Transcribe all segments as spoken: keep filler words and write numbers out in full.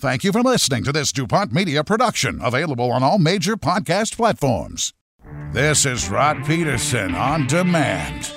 Thank you for listening to this DuPont Media production, available on all major podcast platforms. This is Rod Peterson on demand.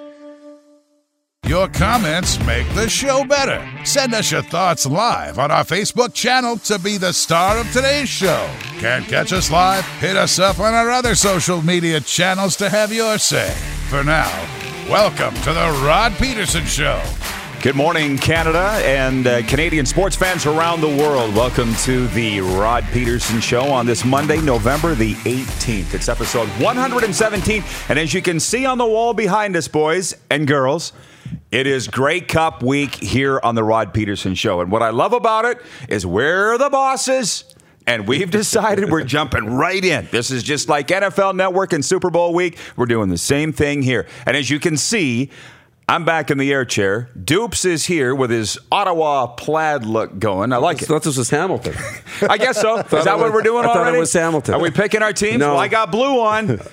Your comments make the show better. Send us your thoughts live on our Facebook channel to be the star of today's show. Can't catch us live? Hit us up on our other social media channels to have your say. For now, welcome to the Rod Peterson Show. Good morning, Canada and uh, Canadian sports fans around the world. Welcome to the Rod Peterson Show on this Monday, November the eighteenth. It's episode one hundred seventeen. And as you can see on the wall behind us, boys and girls, it is Grey Cup week here on the Rod Peterson Show. And what I love about it is we're the bosses. And we've decided we're jumping right in. This is just like N F L Network and Super Bowl week. We're doing the same thing here. And as you can see, I'm back in the air chair. Dupes is here with his Ottawa plaid look going. I like I it. thought this was Hamilton. I guess so. Is that what we're doing I already? thought it was Hamilton. Are we picking our teams? No. Well, I got blue on.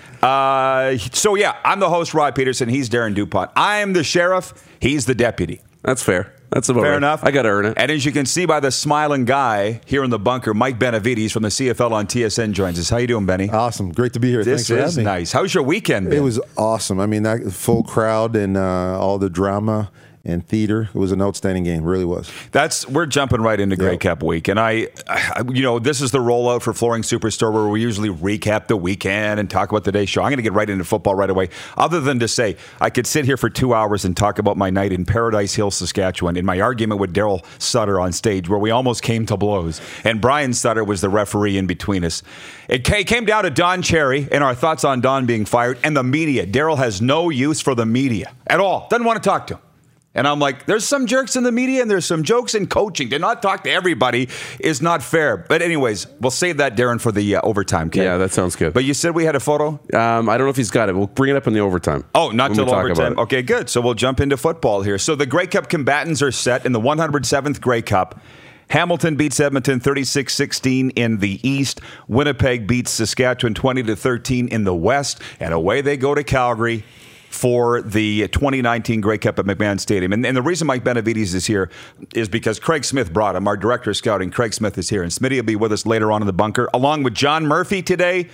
Uh, so, yeah, I'm the host, Rod Peterson. He's Darren DuPont. I'm the sheriff. He's the deputy. That's fair. That's about Fair right. enough. I got to earn it. And as you can see by the smiling guy here in the bunker, Mike Benavides from the C F L on T S N joins us. How you doing, Benny? Awesome. Great to be here. This Thanks for is having me. nice. How's your weekend been? It was awesome. I mean, that full crowd and uh, all the drama and theater. It was an outstanding game. It really was. That's we're jumping right into Grey Yep. Cup week, and I, I, you know, this is the rollout for Flooring Superstore where we usually recap the weekend and talk about the day's show. I'm going to get right into football right away. Other than to say, I could sit here for two hours and talk about my night in Paradise Hill, Saskatchewan, in my argument with Daryl Sutter on stage, where we almost came to blows, and Brian Sutter was the referee in between us. It came down to Don Cherry and our thoughts on Don being fired and the media. Daryl has no use for the media at all. Doesn't want to talk to him. And I'm like, there's some jerks in the media and there's some jokes in coaching. To not talk to everybody is not fair. But anyways, we'll save that, Darren, for the uh, overtime. Okay? Yeah, that sounds good. But you said we had a photo? Um, I don't know if he's got it. We'll bring it up in the overtime. Oh, not when till we talk overtime. about it. Okay, good. So we'll jump into football here. So the Grey Cup combatants are set in the one hundred seventh Grey Cup. Hamilton beats Edmonton thirty-six sixteen in the East. Winnipeg beats Saskatchewan twenty to thirteen in the West. And away they go to Calgary for the twenty nineteen Grey Cup at McMahon Stadium. And, and the reason Mike Benavides is here is because Craig Smith brought him. Our director of scouting, Craig Smith, is here. And Smitty will be with us later on in the bunker, along with John Murphy today,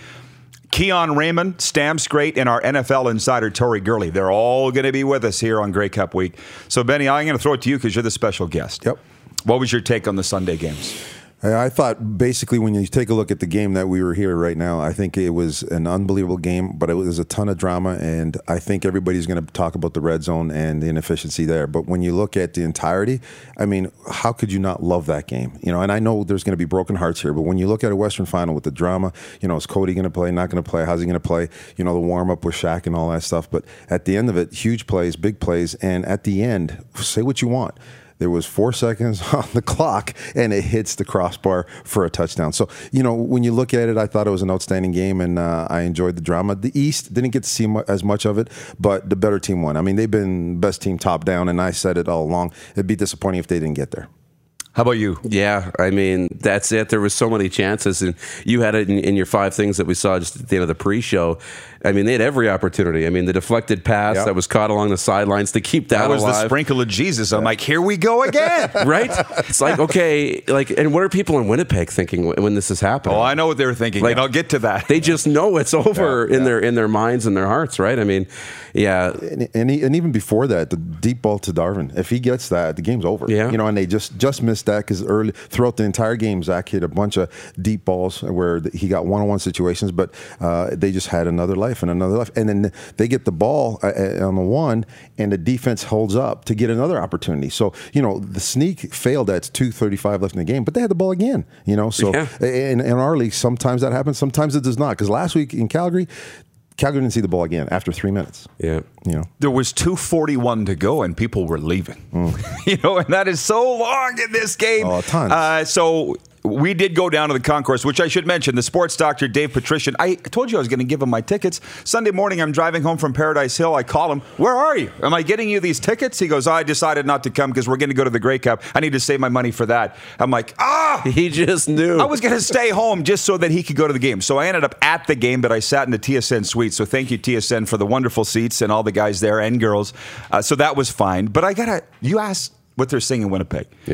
Keon Raymond, Stamps Great, and our N F L insider, Tori Gurley. They're all going to be with us here on Grey Cup week. So, Benny, I'm going to throw it to you because you're the special guest. Yep. What was your take on the Sunday games? I thought basically when you take a look at the game that we were here right now, I think it was an unbelievable game, but it was a ton of drama, and I think everybody's going to talk about the red zone and the inefficiency there. But when you look at the entirety, I mean, how could you not love that game? You know, and I know there's going to be broken hearts here, but when you look at a Western Final with the drama, you know, is Cody going to play, not going to play, how's he going to play? You know, the warm-up with Shaq and all that stuff. But at the end of it, huge plays, big plays, and at the end, say what you want. There was four seconds on the clock, and it hits the crossbar for a touchdown. So, you know, when you look at it, I thought it was an outstanding game, and uh, I enjoyed the drama. The East didn't get to see mu- as much of it, but the better team won. I mean, they've been best team top down, and I said it all along. It'd be disappointing if they didn't get there. How about you? Yeah, I mean, that's it. There was so many chances, and you had it in, in your five things that we saw just at the end of the pre-show. I mean, they had every opportunity. I mean, the deflected pass Yep. that was caught along the sidelines to keep that, That was alive. the sprinkle of Jesus. I'm like, here we go again. Right? It's like, okay, like, and what are people in Winnipeg thinking when, when this is happening? Oh, I know what they were thinking, Like, and I'll get to that. They just know it's over Yeah, in yeah. their in their minds and their hearts, right? I mean, yeah. And, and, he, and even before that, the deep ball to Darvin. If he gets that, the game's over. Yeah. You know, and they just just missed that because early throughout the entire game, Zach hit a bunch of deep balls where he got one-on-one situations, but uh, they just had another life and another life. And then they get the ball uh, on the one, and the defense holds up to get another opportunity. So, you know, the sneak failed at two thirty-five left in the game, but they had the ball again. You know, so Yeah. in, in our league, sometimes that happens, sometimes it does not. Because last week in Calgary, Calgary didn't see the ball again after three minutes. Yeah. You know. There was two forty-one to go, and people were leaving. Mm. You know, and that is so long in this game. Oh, tons. Uh, so we did go down to the concourse, which I should mention. The sports doctor, Dave Patrician, I told you I was going to give him my tickets. Sunday morning, I'm driving home from Paradise Hill. I call him, where are you? Am I getting you these tickets? He goes, oh, I decided not to come because we're going to go to the Grey Cup. I need to save my money for that. I'm like, ah! He just knew. I was going to stay home just so that he could go to the game. So I ended up at the game, but I sat in the T S N suite. So thank you, T S N, for the wonderful seats and all the guys there and girls. Uh, so that was fine. But I got to, you asked what they're saying in Winnipeg. Yeah.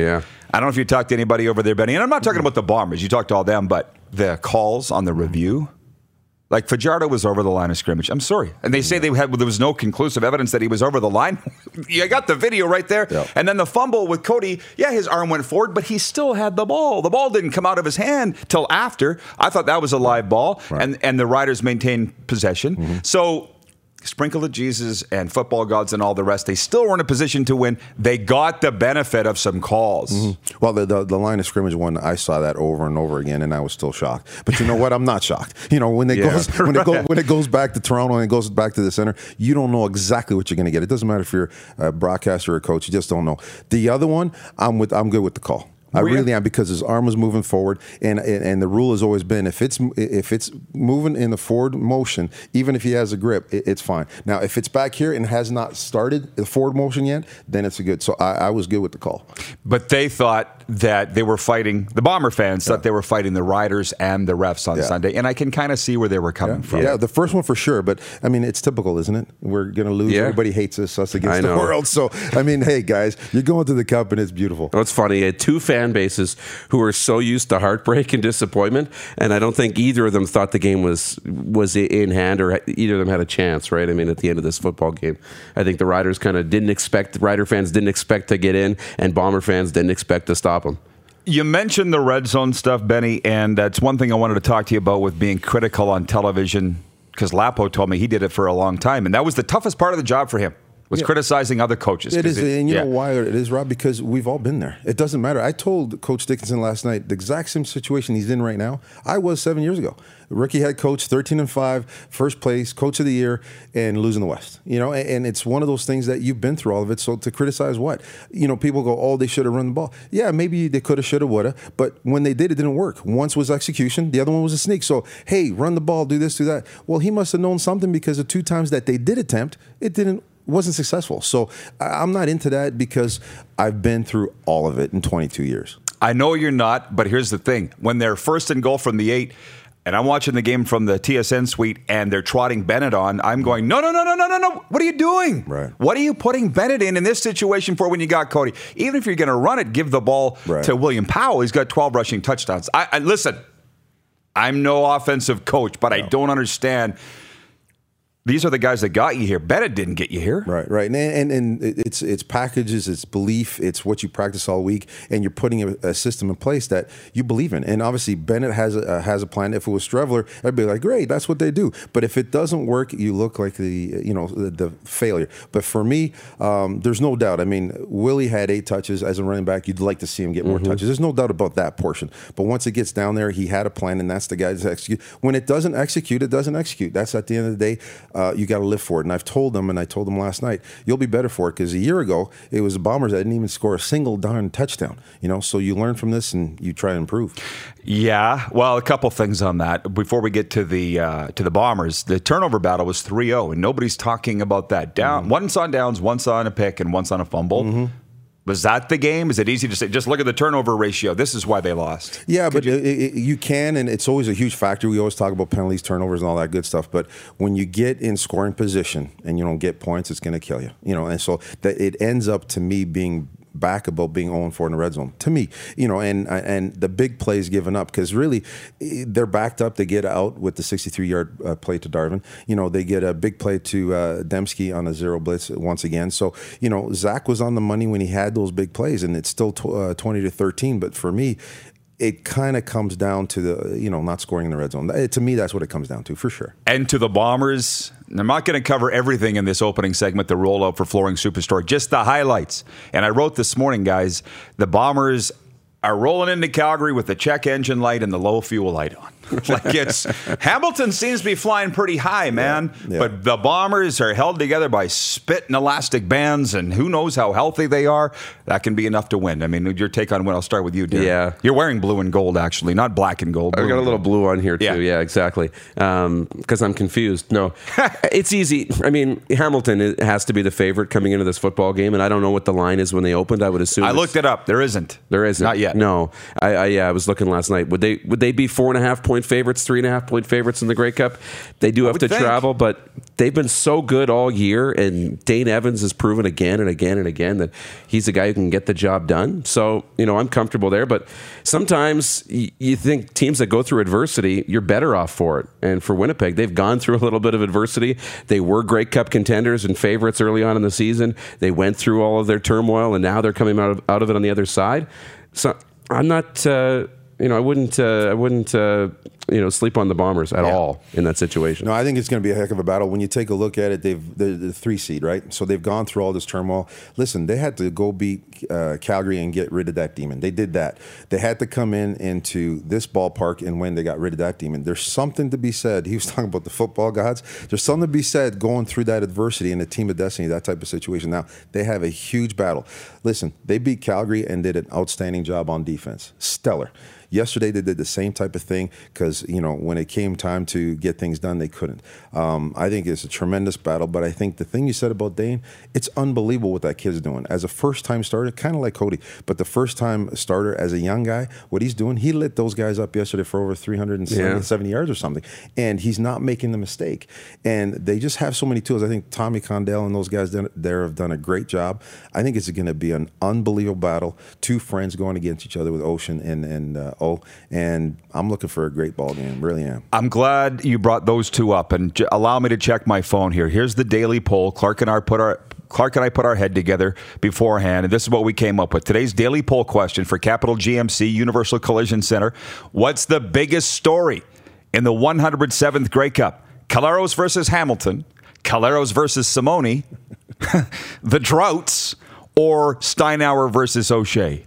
I don't know if you talked to anybody over there, Benny, and I'm not talking about the Bombers. You talked to all them, but the calls on the review, like Fajardo was over the line of scrimmage. I'm sorry. And they say they had, well, there was no conclusive evidence that he was over the line. You got the video right there. Yep. And then the fumble with Cody, yeah, his arm went forward, but he still had the ball. The ball didn't come out of his hand till after. I thought that was a live ball, Right. and, and the Riders maintained possession. Mm-hmm. So sprinkle of Jesus and football gods and all the rest, they still were in a position to win. They got the benefit of some calls. Mm-hmm. Well, the, the the line of scrimmage one, I saw that over and over again, and I was still shocked. But you know what? I'm not shocked. You know, when it Yeah. goes when it goes when it goes back to Toronto and it goes back to the center, you don't know exactly what you're going to get. It doesn't matter if you're a broadcaster or a coach; you just don't know. The other one, I'm with. I'm good with the call. I really am, because his arm was moving forward, and, and and the rule has always been if it's if it's moving in the forward motion, even if he has a grip, it, it's fine. Now, if it's back here and has not started the forward motion yet, then it's a good. So I, I was good with the call. But they thought that they were fighting, the Bomber fans thought they were fighting the Riders and the refs on Yeah. Sunday, and I can kind of see where they were coming Yeah. from. Yeah, the first one for sure. But I mean, it's typical, isn't it? We're going to lose. Yeah. Everybody hates us, us against I the know. world. So, I mean, hey, guys, you're going to the cup and it's beautiful. Well, it's funny. You had two fan bases who were so used to heartbreak and disappointment, and I don't think either of them thought the game was was in hand, or either of them had a chance, right? I mean, at the end of this football game, I think the Riders kind of didn't expect, Rider fans didn't expect to get in, and Bomber fans didn't expect to stop them. You mentioned the red zone stuff, Benny, and that's one thing I wanted to talk to you about with being critical on television, because Lapo told me he did it for a long time, and that was the toughest part of the job for him, was Yeah. criticizing other coaches. It 'Cause is, and you yeah. know why it is, Rob? Because we've all been there. It doesn't matter. I told Coach Dickinson last night the exact same situation he's in right now. I was seven years ago. Rookie head coach, thirteen and five, first place, coach of the year, and losing the West. You know, and, and it's one of those things that you've been through all of it. So to criticize what? You know, people go, oh, they should have run the ball. Yeah, maybe they could have, should have, would have. But when they did, it didn't work. Once was execution, the other one was a sneak. So hey, run the ball, do this, do that. Well, he must have known something, because the two times that they did attempt, it didn't. wasn't successful. So I- I'm not into that, because I've been through all of it in twenty-two years. I know you're not, but here's the thing. When they're first and goal from the eight, and I'm watching the game from the T S N suite, and they're trotting Bennett on, I'm going, no, no, no, no, no, no, no. What are you doing? Right. What are you putting Bennett in in this situation for when you got Cody? Even if you're going to run it, give the ball Right. to William Powell. He's got twelve rushing touchdowns. I, I Listen, I'm no offensive coach, but I don't understand. These are the guys that got you here. Bennett didn't get you here. Right, right, and, and and it's it's packages, it's belief, it's what you practice all week, and you're putting a, a system in place that you believe in. And obviously, Bennett has a uh, has a plan. If it was Strevler, I'd be like, great, that's what they do. But if it doesn't work, you look like the you know the, the failure. But for me, um, there's no doubt. I mean, Willie had eight touches as a running back. You'd like to see him get more Mm-hmm. touches. There's no doubt about that portion. But once it gets down there, he had a plan, and that's the guy to execute. When it doesn't execute, it doesn't execute. That's at the end of the day. Uh, you got to live for it. And I've told them, and I told them last night, you'll be better for it, because a year ago, it was the Bombers that didn't even score a single darn touchdown. You know, so you learn from this and you try to improve. Yeah, well, a couple things on that. Before we get to the uh, to the Bombers, the turnover battle was three oh, and nobody's talking about that. Down, mm-hmm. Once on downs, once on a pick, and once on a fumble. Mm-hmm. Was that the game? Is it easy to say, just look at the turnover ratio, this is why they lost? Yeah, Could but you, it, it, you can, and it's always a huge factor. We always talk about penalties, turnovers, and all that good stuff. But when you get in scoring position and you don't get points, it's going to kill you. You know, and so that it ends up to me being back about being oh and four in the red zone. To me, you know, and and the big plays given up, because really they're backed up. They get out with the sixty-three yard uh, play to Darvin. You know, they get a big play to uh, Dembski on a zero blitz once again. So, you know, Zach was on the money when he had those big plays, and it's still tw- uh, twenty to thirteen. But for me, it kind of comes down to the, you know, not scoring in the red zone. It, to me, that's what it comes down to, for sure. and to the Bombers, I'm not going to cover everything in this opening segment, the rollout for Flooring Superstore, just the highlights. And I wrote this morning, guys, the Bombers are rolling into Calgary with the check engine light and the low fuel light on. Like it's Hamilton seems to be flying pretty high, man. Yeah, yeah. But the Bombers are held together by spit and elastic bands, and who knows how healthy they are. That can be enough to win. I mean, your take on win. I'll start with you, Darren. Yeah. You're wearing blue and gold, actually, not black and gold. I blue got a and little gold. blue on here too. Yeah. Yeah, exactly. Because I'm confused. No, it's easy. I mean, Hamilton it has to be the favorite coming into this football game, and I don't know what the line is when they opened. I would assume I it's- looked it up. There isn't. There isn't. Not yet. No, I, I yeah, I was looking last night. Would they would they be four and a half point point favorites, three and a half point favorites in the Grey Cup. They do have to think. travel, but they've been so good all year, and Dane Evans has proven again and again and again that he's a guy who can get the job done. So, you know, I'm comfortable there, but sometimes y- you think teams that go through adversity, you're better off for it. And for Winnipeg, they've gone through a little bit of adversity. They were Grey Cup contenders and favorites early on in the season. They went through all of their turmoil, and now they're coming out of, out of it on the other side. So I'm not, uh, you know, I wouldn't, uh, I wouldn't, uh, you know, sleep on the Bombers at Yeah. all in that situation. No, I think it's going to be a heck of a battle. When you take a look at it, they've they're the three seed, right? So they've gone through all this turmoil. Listen, they had to go beat uh, Calgary and get rid of that demon. They did that. They had to come in into this ballpark and when they got rid of that demon. There's something to be said. He was talking about the football gods. There's something to be said going through that adversity in a team of destiny, that type of situation. Now, they have a huge battle. Listen, they beat Calgary and did an outstanding job on defense. Stellar. Yesterday, they did the same type of thing because, you know, when it came time to get things done, they couldn't. Um, I think it's a tremendous battle, but I think the thing you said about Dane, it's unbelievable what that kid's doing. As a first-time starter, kind of like Cody, but the first-time starter as a young guy, what he's doing, he lit those guys up yesterday for over three hundred seventy Yeah. yards or something, and he's not making the mistake. And they just have so many tools. I think Tommy Condell and those guys done, there have done a great job. I think it's going to be an unbelievable battle. Two friends going against each other with Ocean and, and uh, Oh, and I'm looking for a great ball game. Really am. I'm glad you brought those two up, and j- allow me to check my phone here. Here's the daily poll. Clark and I put our Clark and I put our head together beforehand, and this is what we came up with. Today's daily poll question for Capital G M C Universal Collision Center: what's the biggest story in the one hundred seventh Grey Cup? Caleros versus Hamilton, Caleros versus Simone, the Droughts, or Steinauer versus O'Shea?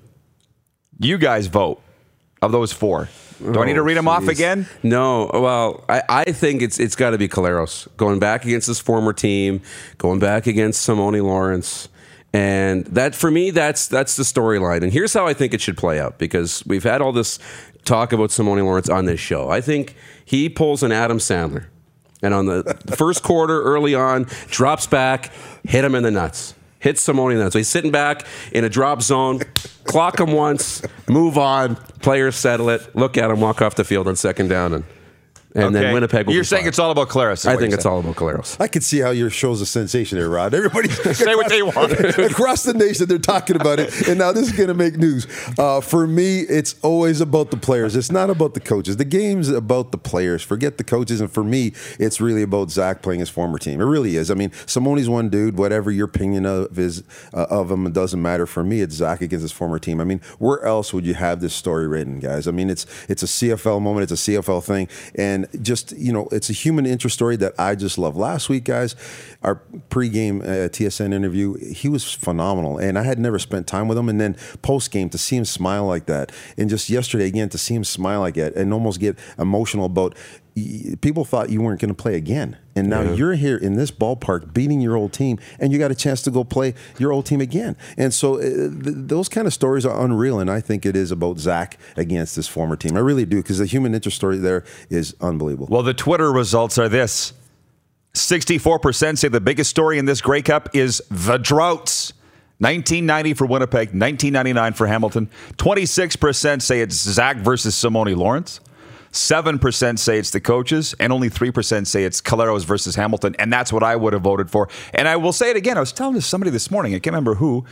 You guys vote. Of those four, do I need to read them Oh, off geez. again? No. Well, I, I think it's it's got to be Caleros going back against his former team, going back against Simone Lawrence, and that for me that's that's the storyline. And here's how I think it should play out, because we've had all this talk about Simone Lawrence on this show. I think he pulls an Adam Sandler, and on the first quarter early on, drops back, hit him in the nuts. Hits Simone in that. So he's sitting back in a drop zone, clock him once, move on, players settle it, look at him, walk off the field on second down, and and Okay. then Winnipeg will You're be saying fine. it's all about Caleros. is I what think you're it's saying. all about Caleros. I can see how your show's a sensation there, Rod. Everybody's Say what they want. across the nation, they're talking about it, and now this is going to make news. Uh, for me, it's always about the players. It's not about the coaches. The game's about the players. Forget the coaches, and for me, it's really about Zach playing his former team. It really is. I mean, Simone's one dude. Whatever your opinion of is uh, of him, it doesn't matter. For me, it's Zach against his former team. I mean, where else would you have this story written, guys? I mean, it's it's a C F L moment. It's a C F L thing, and just you know. It's a human interest story that I just love. Last week, guys, our pregame uh, T S N interview, he was phenomenal, and I had never spent time with him. And then postgame, to see him smile like that, and just yesterday again to see him smile like that, and almost get emotional about. People thought you weren't going to play again, and now Yeah. you're here in this ballpark beating your old team, and you got a chance to go play your old team again. And so uh, th- those kind of stories are unreal, and I think it is about Zach against his former team. I really do, because the human interest story there is unbelievable. Well, the Twitter results are this. sixty-four percent say the biggest story in this Grey Cup is the Droughts. nineteen ninety for Winnipeg, nineteen ninety-nine for Hamilton. twenty-six percent say it's Zach versus Simone Lawrence. seven percent say it's the coaches, and only three percent say it's Caleros versus Hamilton, and that's what I would have voted for. And I will say it again. I was telling this somebody this morning, I can't remember who.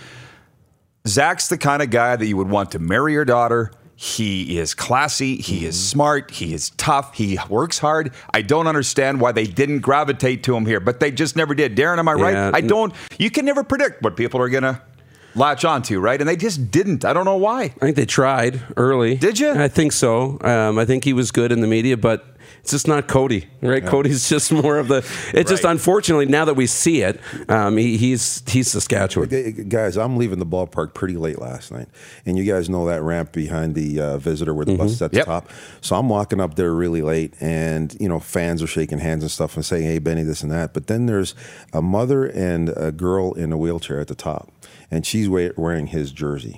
Zach's the kind of guy that you would want to marry your daughter. He is classy. He mm-hmm. is smart. He is tough. He works hard. I don't understand why they didn't gravitate to him here, but they just never did. Darren, am I right? Yeah. I don't. You can never predict what people are going to latch onto, right? And they just didn't. I don't know why. I think they tried early. Did you? I think so. Um, I think he was good in the media, but it's just not Cody, right? Yeah. Cody's just more of the. It's right. just unfortunately now that we see it, um, he, he's he's Saskatchewan. Guys, I'm leaving the ballpark pretty late last night, and you guys know that ramp behind the uh, visitor where the mm-hmm. bus is at the yep. top. So I'm walking up there really late, and you know fans are shaking hands and stuff and saying, "Hey, Benny, this and that." But then there's a mother and a girl in a wheelchair at the top, and she's wearing his jersey.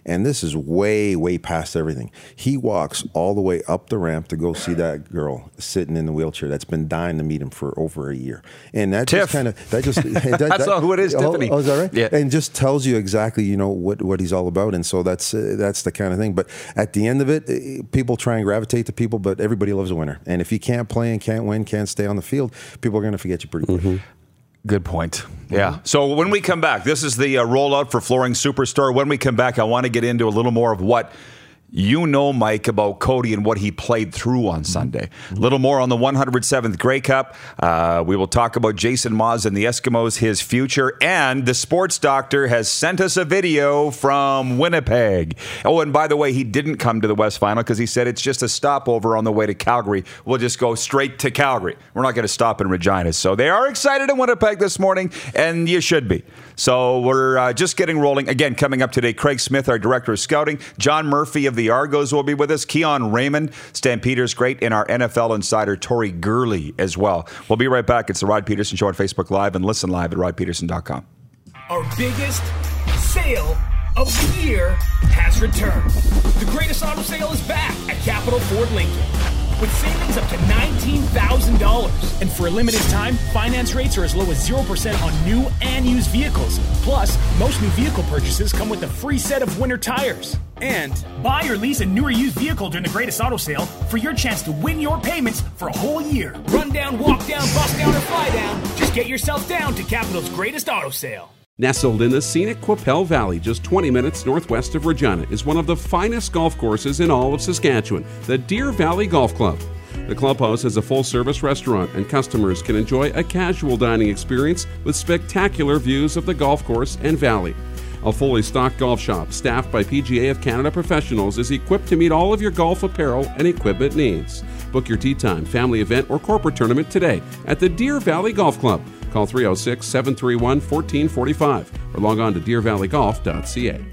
And this is way, way past everything. He walks all the way up the ramp to go see that girl sitting in the wheelchair that's been dying to meet him for over a year. And that Tiff. just kind of, that just, that, That's that, who it is, oh, Tiffany. Oh, is that right? Yeah. And just tells you exactly, you know, what, what he's all about. And so that's, uh, that's the kind of thing. But at the end of it, uh, people try and gravitate to people, but everybody loves a winner. And if you can't play and can't win, can't stay on the field, people are going to forget you pretty quick. Mm-hmm. Good point. Yeah. So when we come back, this is the uh, rollout for Flooring Superstore. When we come back, I want to get into a little more of what you know, Mike, about Cody and what he played through on Sunday. A little more on the one hundred seventh Grey Cup. Uh, we will talk about Jason Maas and the Eskimos, his future. And the sports doctor has sent us a video from Winnipeg. Oh, and by the way, he didn't come to the West Final because he said it's just a stopover on the way to Calgary. We'll just go straight to Calgary. We're not going to stop in Regina. So they are excited in Winnipeg this morning, and you should be. So we're uh, just getting rolling. Again, coming up today, Craig Smith, our director of scouting. John Murphy of the Argos will be with us. Keon Raymond, Stampeders great, and our N F L insider, Tori Gurley, as well. We'll be right back. It's the Rod Peterson Show on Facebook Live, and listen live at rod peterson dot com. Our biggest sale of the year has returned. The greatest auto sale is back at Capital Ford Lincoln, with savings up to nineteen thousand dollars. And for a limited time, finance rates are as low as zero percent on new and used vehicles. Plus, most new vehicle purchases come with a free set of winter tires. And buy or lease a new or used vehicle during the greatest auto sale for your chance to win your payments for a whole year. Run down, walk down, bust down, or fly down. Just get yourself down to Capital's greatest auto sale. Nestled in the scenic Qu'Appelle Valley, just twenty minutes northwest of Regina, is one of the finest golf courses in all of Saskatchewan, the Deer Valley Golf Club. The clubhouse has a full-service restaurant, and customers can enjoy a casual dining experience with spectacular views of the golf course and valley. A fully stocked golf shop, staffed by P G A of Canada professionals, is equipped to meet all of your golf apparel and equipment needs. Book your tee time, family event, or corporate tournament today at the Deer Valley Golf Club. Call three oh six, seven three one, one four four five or log on to deer valley golf dot c a.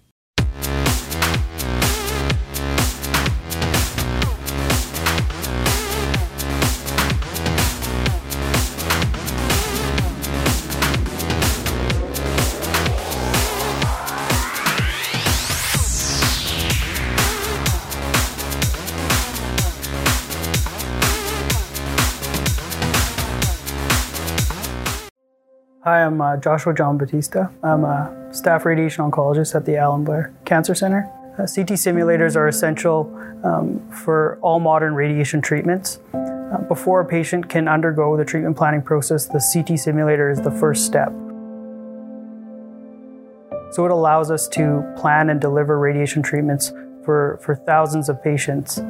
Hi, I'm uh, Joshua John Batista. I'm a staff radiation oncologist at the Alan Blair Cancer Center. Uh, C T simulators are essential um, for all modern radiation treatments. Uh, before a patient can undergo the treatment planning process, the C T simulator is the first step. So it allows us to plan and deliver radiation treatments for, for thousands of patients.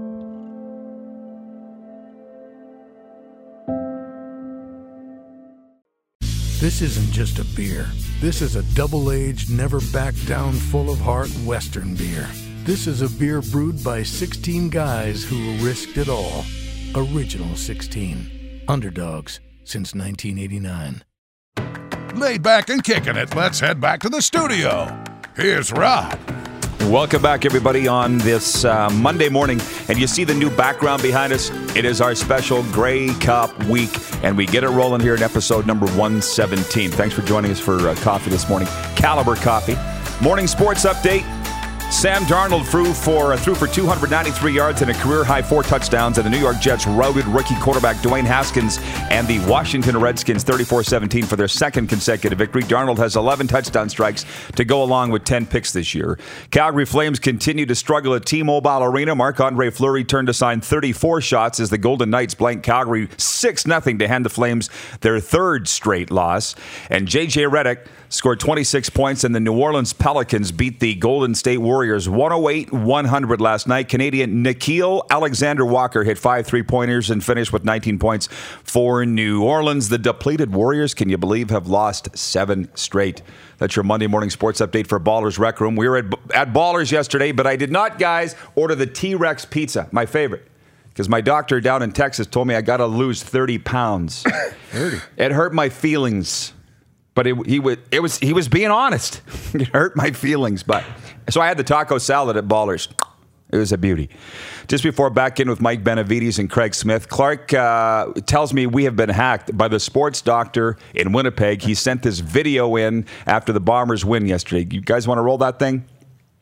This isn't just a beer. This is a double-aged, never-back-down, full-of-heart Western beer. This is a beer brewed by sixteen guys who risked it all. Original sixteen. Underdogs since nineteen eighty-nine. Laid back and kicking it, let's head back to the studio. Here's Rod. Welcome back, everybody, on this uh, Monday morning. And you see the new background behind us. It is our special Grey Cup week, and we get it rolling here in episode number one seventeen. Thanks for joining us for uh, coffee this morning. Caliber Coffee. Morning sports update. Sam Darnold threw for, threw for two hundred ninety-three yards and a career-high four touchdowns, and the New York Jets routed rookie quarterback Dwayne Haskins and the Washington Redskins thirty-four seventeen for their second consecutive victory. Darnold has eleven touchdown strikes to go along with ten picks this year. Calgary Flames continue to struggle at T-Mobile Arena. Marc-Andre Fleury turned to sign thirty-four shots as the Golden Knights blank Calgary six nothing to hand the Flames their third straight loss. And J J Redick scored twenty-six points, and the New Orleans Pelicans beat the Golden State Warriors one oh eight one hundred last night. Canadian Nickeil Alexander-Walker hit five three-pointers and finished with nineteen points for New Orleans. The depleted Warriors, can you believe, have lost seven straight. That's your Monday morning sports update for Ballers Rec Room. We were at, at Ballers yesterday, but I did not, guys, order the T-Rex pizza, my favorite. Because my doctor down in Texas told me I got to lose thirty pounds. thirty It hurt my feelings. But it, he, was, it was, he was being honest. It hurt my feelings. But so I had the taco salad at Ballers. It was a beauty. Just before back in with Mike Benavides and Craig Smith, Clark uh, tells me we have been hacked by the sports doctor in Winnipeg. He sent this video in after the Bombers win yesterday. You guys want to roll that thing?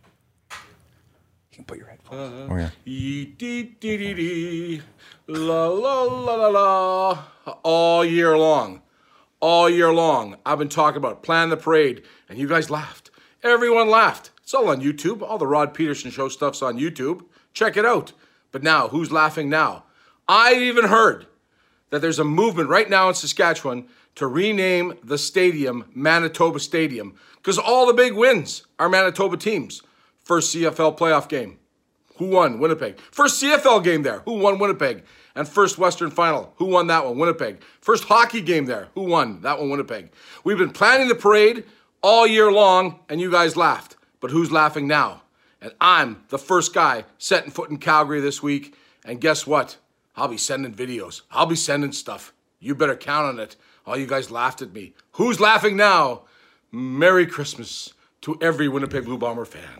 Oh, yeah. Yee-dee-dee-dee-dee. La la la la la. All year long. All year long. I've been talking about Plan the Parade, and you guys laughed. Everyone laughed. It's all on YouTube. All the Rod Peterson Show stuff's on YouTube. Check it out. But now, who's laughing now? I even heard that there's a movement right now in Saskatchewan to rename the stadium Manitoba Stadium because all the big wins are Manitoba teams. First C F L playoff game. Who won? Winnipeg. First C F L game there. Who won? Winnipeg. And first Western Final. Who won that one? Winnipeg. First hockey game there. Who won? That one, Winnipeg. We've been planning the parade all year long, and you guys laughed. But who's laughing now? And I'm the first guy setting foot in Calgary this week. And guess what? I'll be sending videos. I'll be sending stuff. You better count on it. All you guys laughed at me. Who's laughing now? Merry Christmas to every Winnipeg Blue Bomber fan.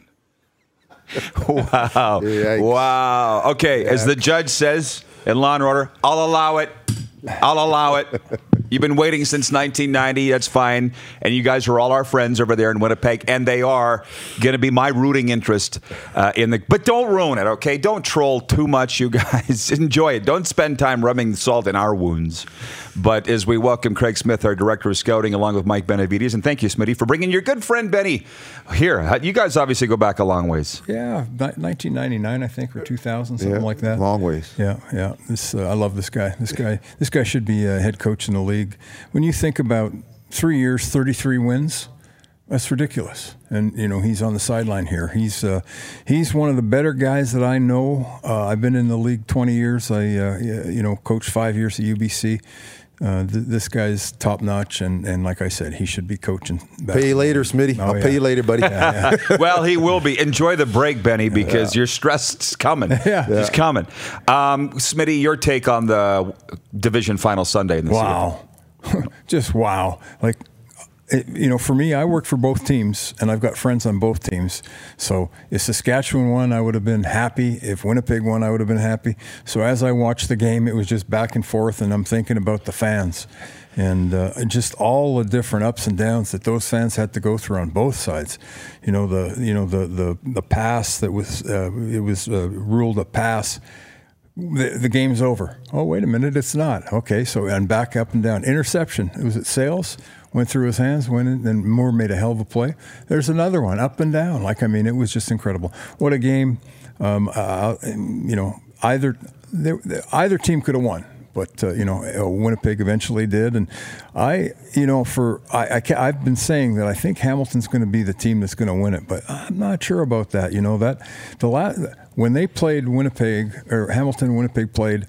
Wow. Yikes. Wow. Okay, yeah. As the judge says in Law and Order, I'll allow it. I'll allow it. You've been waiting since nineteen ninety. That's fine. And you guys are all our friends over there in Winnipeg, and they are going to be my rooting interest uh, in the. But don't ruin it, okay? Don't troll too much, you guys. Enjoy it. Don't spend time rubbing salt in our wounds. But as we welcome Craig Smith, our director of scouting, along with Mike Benavides, and thank you, Smitty, for bringing your good friend Benny here. You guys obviously go back a long ways. Yeah, nineteen ninety-nine, I think, or two thousand, something yeah, like that. Long ways. Yeah, yeah. This uh, I love this guy. This guy, this guy should be a head coach in the league. When you think about three years, thirty-three wins, that's ridiculous. And you know he's on the sideline here. He's uh, he's one of the better guys that I know. Uh, I've been in the league twenty years. I uh, you know coached five years at U B C. Uh, th- this guy's top notch, and, and like I said, he should be coaching. Back. Pay you later, Smitty. Oh, I'll yeah. pay you later, buddy. Yeah, yeah. Well, he will be. Enjoy the break, Benny, because yeah. your stress's coming. Yeah. It's coming. Um, Smitty, your take on the division final Sunday in the Wow. C F L. Just wow. Like, it, you know, for me, I work for both teams, and I've got friends on both teams. So if Saskatchewan won, I would have been happy. If Winnipeg won, I would have been happy. So as I watched the game, it was just back and forth, and I'm thinking about the fans and uh, just all the different ups and downs that those fans had to go through on both sides. You know, the you know the the the pass that was uh, it was uh, ruled a pass. The, the game's over. Oh, wait a minute, it's not. Okay, so and back up and down. Interception. It was at Sales. Went through his hands, went in, and Moore made a hell of a play. There's another one, up and down. Like, I mean, it was just incredible. What a game. Um, uh, you know, either they, either team could have won, but, uh, you know, Winnipeg eventually did. And I, you know, for I, I I've been saying that I think Hamilton's going to be the team that's going to win it, but I'm not sure about that. You know, that the last, when they played Winnipeg, or Hamilton and Winnipeg played,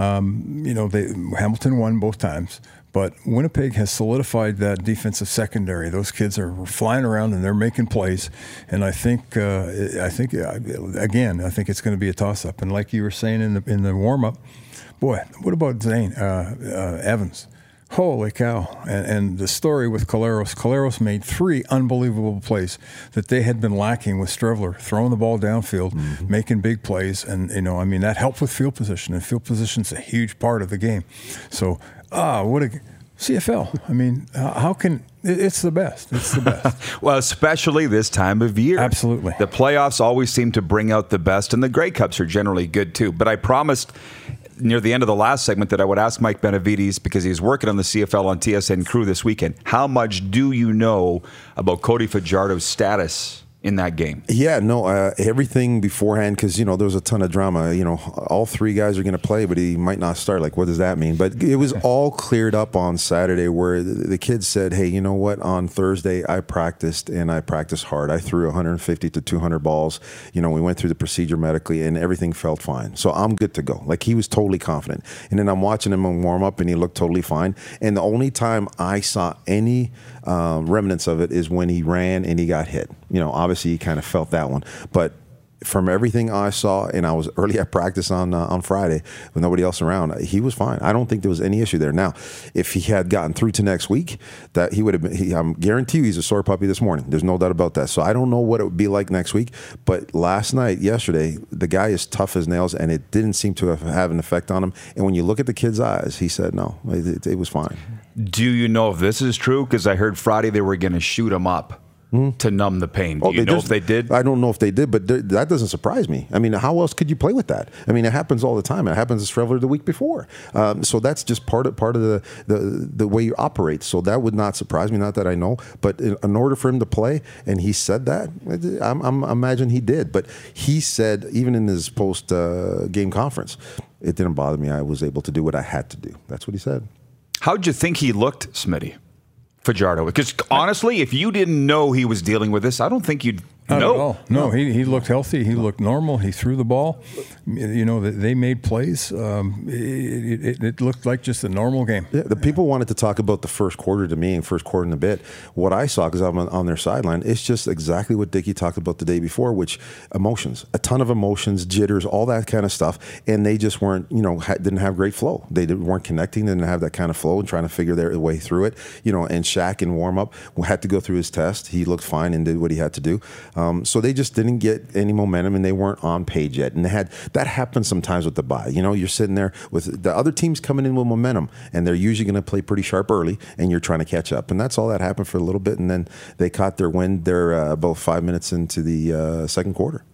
um, you know, they Hamilton won both times. But Winnipeg has solidified that defensive secondary. Those kids are flying around and they're making plays. And I think, uh, I think again, I think it's going to be a toss-up. And like you were saying in the in the warm-up, boy, what about Zane uh, uh, Evans? Holy cow. And, and the story with Collaros, Collaros made three unbelievable plays that they had been lacking with Strevler, throwing the ball downfield, mm-hmm. making big plays. And, you know, I mean, that helped with field position. And field position's a huge part of the game. So, ah, what a C F L. I mean, how can it's the best. It's the best. Well, especially this time of year. Absolutely. The playoffs always seem to bring out the best, and the Grey Cups are generally good too. But I promised near the end of the last segment that I would ask Mike Benavides, because he's working on the C F L on T S N Crew this weekend, how much do you know about Cody Fajardo's status in that game? Yeah, no, uh, everything beforehand, because, you know, there was a ton of drama. You know, all three guys are going to play, but he might not start. Like, what does that mean? But it was all cleared up on Saturday where the, the kids said, hey, you know what? On Thursday, I practiced, and I practiced hard. I threw one hundred fifty to two hundred balls. You know, we went through the procedure medically, and everything felt fine. So I'm good to go. Like, he was totally confident. And then I'm watching him in warm-up, and he looked totally fine. And the only time I saw any um, remnants of it is when he ran and he got hit. You know, obviously he kind of felt that one. But from everything I saw, and I was early at practice on uh, on Friday with nobody else around, he was fine. I don't think there was any issue there. Now, if he had gotten through to next week, that he would have been, he, I'm guarantee you he's a sore puppy this morning. There's no doubt about that. So I don't know what it would be like next week. But last night, yesterday, the guy is tough as nails, and it didn't seem to have, have an effect on him. And when you look at the kid's eyes, he said, no, it, it was fine. Do you know if this is true? Because I heard Friday they were going to shoot him up mm-hmm. to numb the pain. Do oh, you know if they did? I don't know if they did, but th- that doesn't surprise me. I mean, how else could you play with that? I mean, it happens all the time. It happens to Streveler the week before. Um, so that's just part of part of the, the the way you operate. So that would not surprise me. Not that I know, but in, in order for him to play, and he said that, I'm, I'm imagine he did. But he said even in his post uh, game conference, it didn't bother me. I was able to do what I had to do. That's what he said. How'd you think he looked, Smitty, Fajardo? Because honestly, if you didn't know he was dealing with this, I don't think you'd Not know. at all. No, he he looked healthy. He looked normal. He threw the ball. You know, they made plays. Um, it, it, it looked like just a normal game. Yeah, the people wanted to talk about the first quarter to me, and first quarter in a bit. What I saw, because I'm on, on their sideline, it's just exactly what Dickie talked about the day before, which emotions, a ton of emotions, jitters, all that kind of stuff, and they just weren't, you know, ha- didn't have great flow. They didn't, weren't connecting, didn't have that kind of flow, and trying to figure their way through it. You know, and Shaq in warm up had to go through his test. He looked fine and did what he had to do. Um, so they just didn't get any momentum, and they weren't on page yet. And they had that happens sometimes with the bye. You know, you're sitting there with the other teams coming in with momentum, and they're usually going to play pretty sharp early, and you're trying to catch up. And that's all that happened for a little bit, and then they caught their wind there uh, about five minutes into the uh, second quarter.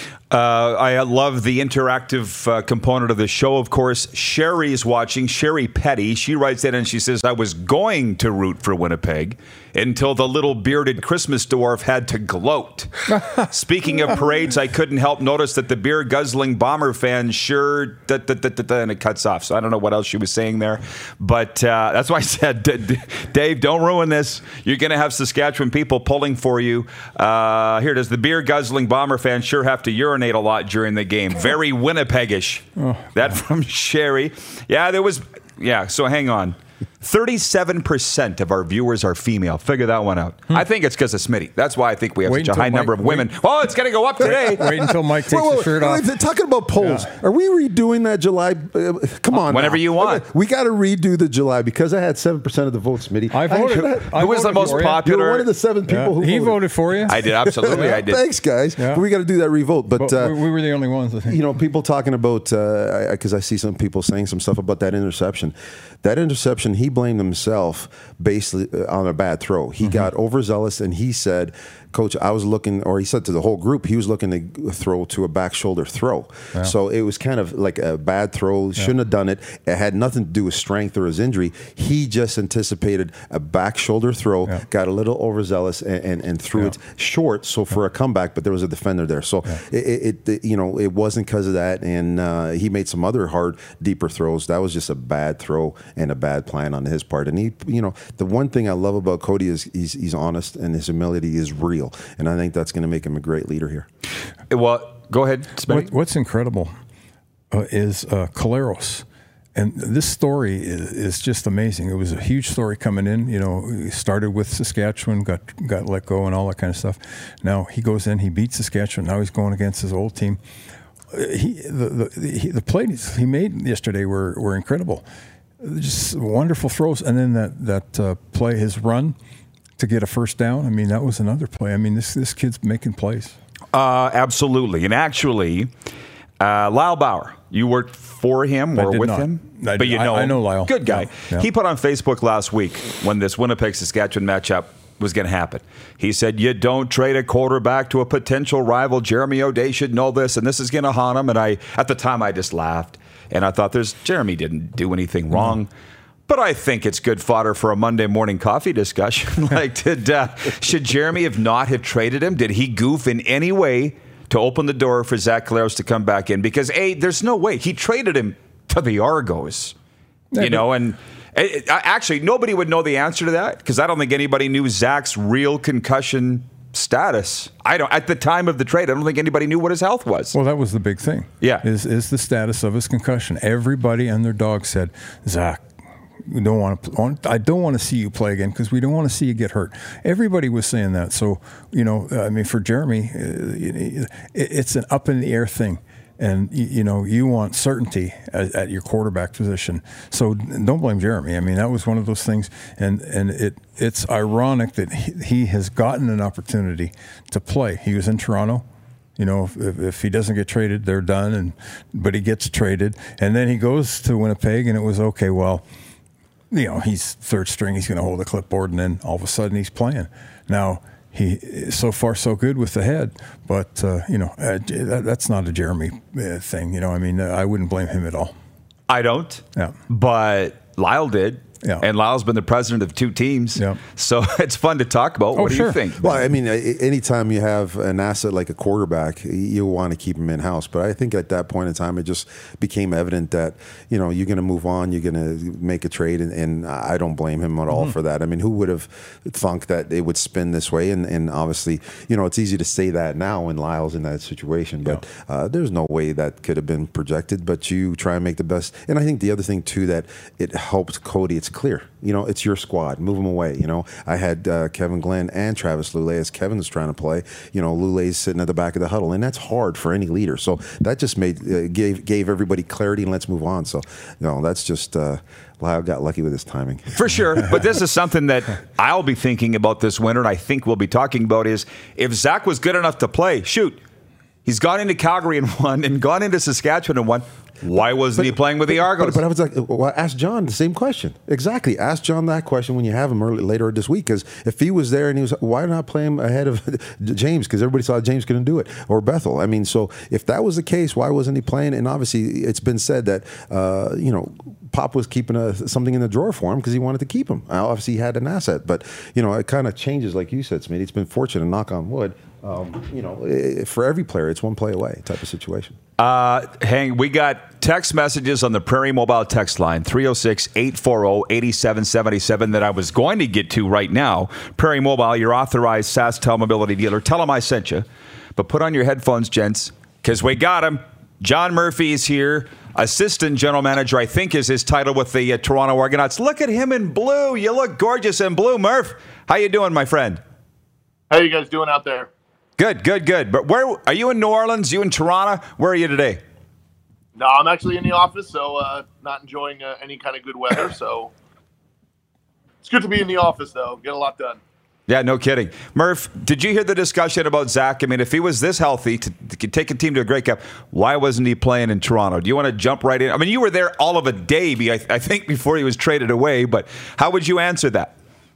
Uh, I love the interactive uh, component of the show. Of course, Sherry's watching. Sherry Petty. She writes in and she says, I was going to root for Winnipeg until the little bearded Christmas dwarf had to gloat. Speaking of parades, I couldn't help notice that the beer-guzzling Bomber fans sure... Da, da, da, da, da, and it cuts off. So I don't know what else she was saying there. But uh, that's why I said, Dave, don't ruin this. You're going to have Saskatchewan people pulling for you. Uh, here it is. The beer-guzzling Bomber fans sure have to urinate a lot during the game. Very Winnipegish. Oh, that from Sherry. Yeah, there was... Yeah, so hang on. thirty-seven percent of our viewers are female. Figure that one out. Hmm. I think it's because of Smitty. That's why I think we have wait such a high Mike, number of women. Wait. Oh, it's going to go up today. Wait until Mike takes wait, wait, his shirt wait, off. Talking about polls, yeah. Are we redoing that July? Uh, come on. Whenever now. you want. We got to redo the July because I had seven percent of the votes, Smitty. I voted. I, I who was the most popular? You're one of the seven people yeah. who He voted. voted for you. I did. Absolutely, I did. Thanks, guys. Yeah. We got to do that revote. But, but uh, we were the only ones, I think. You know, people talking about, because uh, I, I see some people saying some stuff about that interception. That interception, he blamed himself basically on a bad throw. He mm-hmm. got overzealous, and he said, Coach, I was looking, or he said to the whole group, he was looking to throw to a back shoulder throw. Yeah. So it was kind of like a bad throw. Shouldn't yeah. have done it. It had nothing to do with strength or his injury. He just anticipated a back shoulder throw, yeah. got a little overzealous, and, and, and threw yeah. it short. So for yeah. a comeback, but there was a defender there. So yeah. it, it, it, you know, it wasn't because of that. And uh, he made some other hard, deeper throws. That was just a bad throw and a bad plan on his part. And he, you know, the one thing I love about Cody is he's, he's honest, and his humility is real. And I think that's going to make him a great leader here. Well, go ahead. What, what's incredible uh, is uh, Caleros. And this story is, is just amazing. It was a huge story coming in. You know, he started with Saskatchewan, got got let go and all that kind of stuff. Now he goes in, he beats Saskatchewan. Now he's going against his old team. He, the, the, he, the plays he made yesterday were, were incredible. Just wonderful throws. And then that, that uh, play, his run, to get a first down. I mean, that was another play. I mean, this this kid's making plays. Uh, absolutely. And actually, uh, Lyle Bauer, you worked for him or with not. him? I, but you know I, I know Lyle. Good guy. Yeah. Yeah. He put on Facebook last week when this Winnipeg-Saskatchewan matchup was going to happen. He said, you don't trade a quarterback to a potential rival. Jeremy O'Day should know this, and this is going to haunt him. And I, at the time, I just laughed. And I thought, "There's Jeremy didn't do anything wrong." Mm-hmm. But I think it's good fodder for a Monday morning coffee discussion. Like, did uh, should Jeremy have not have traded him? Did he goof in any way to open the door for Zach Collaros to come back in? Because A, there's no way he traded him to the Argos, yeah, you know. And it, it, actually, nobody would know the answer to that because I don't think anybody knew Zach's real concussion status. I don't. At the time of the trade, I don't think anybody knew what his health was. Well, that was the big thing. Yeah, is is the status of his concussion? Everybody and their dog said, Zach, we don't want to. I don't want to see you play again because we don't want to see you get hurt. Everybody was saying that. So you know, I mean, for Jeremy, it's an up in the air thing, and you know, you want certainty at, at your quarterback position. So don't blame Jeremy. I mean, that was one of those things, and and it it's ironic that he, he has gotten an opportunity to play. He was in Toronto. You know, if, if he doesn't get traded, they're done. And but he gets traded, and then he goes to Winnipeg, and it was okay. Well, you know, he's third string, he's going to hold a clipboard, and then all of a sudden he's playing. Now, he so far so good with the head, but uh, you know uh, that, that's not a Jeremy uh, thing. You know, I mean, uh, I wouldn't blame him at all. I don't. Yeah. But Lyle did. Yeah. And Lyle's been the president of two teams. Yeah. So it's fun to talk about. Oh, what do sure. you think? Well, I mean, anytime you have an asset like a quarterback, you want to keep him in-house. But I think at that point in time, it just became evident that, you know, you're going to move on, you're going to make a trade, and, and I don't blame him at all mm-hmm. for that. I mean, who would have thunk that it would spin this way? And, and obviously, you know, it's easy to say that now when Lyle's in that situation. But yeah. uh, there's no way that could have been projected. But you try and make the best. And I think the other thing, too, that it helped Cody, it's clear. You know, it's your squad. Move them away. You know, I had uh, Kevin Glenn and Travis Lulay as Kevin's trying to play. You know, Lulay's sitting at the back of the huddle, and that's hard for any leader. So that just made uh, gave gave everybody clarity, and let's move on. So, you know, that's just uh, Lyle got lucky with his timing. For sure. But this is something that I'll be thinking about this winter, and I think we'll be talking about is if Zach was good enough to play, shoot, he's gone into Calgary and won, and gone into Saskatchewan and won. Why wasn't but, he playing with the Argos? But, but I was like, well, ask John the same question. Exactly. Ask John that question when you have him early, later this week. Because if he was there and he was, why not play him ahead of James? Because everybody saw James couldn't do it. Or Bethel. I mean, so if that was the case, why wasn't he playing? And obviously, it's been said that, uh, you know, Pop was keeping a, something in the drawer for him because he wanted to keep him. Obviously, he had an asset. But, you know, it kind of changes, like you said, Smitty. It's been fortunate, knock on wood. Um, you know, for every player, it's one play away type of situation. Uh, hang, we got text messages on the Prairie Mobile text line, three oh six, eight four oh, eight seven seven seven that I was going to get to right now. Prairie Mobile, your authorized SaskTel mobility dealer. Tell them I sent you. But put on your headphones, gents, because we got him. John Murphy is here. Assistant General Manager, I think, is his title with the uh, Toronto Argonauts. Look at him in blue. You look gorgeous in blue, Murph. How you doing, my friend? How you guys doing out there? Good, good, good. But where are you in New Orleans? You in Toronto? Where are you today? No, I'm actually in the office, so uh, not enjoying uh, any kind of good weather. So it's good to be in the office, though. Get a lot done. Yeah, no kidding. Murph, did you hear the discussion about Zach? I mean, if he was this healthy to, to take a team to a Grey Cup, why wasn't he playing in Toronto? Do you want to jump right in? I mean, you were there all of a day, I, I think, before he was traded away. But how would you answer that?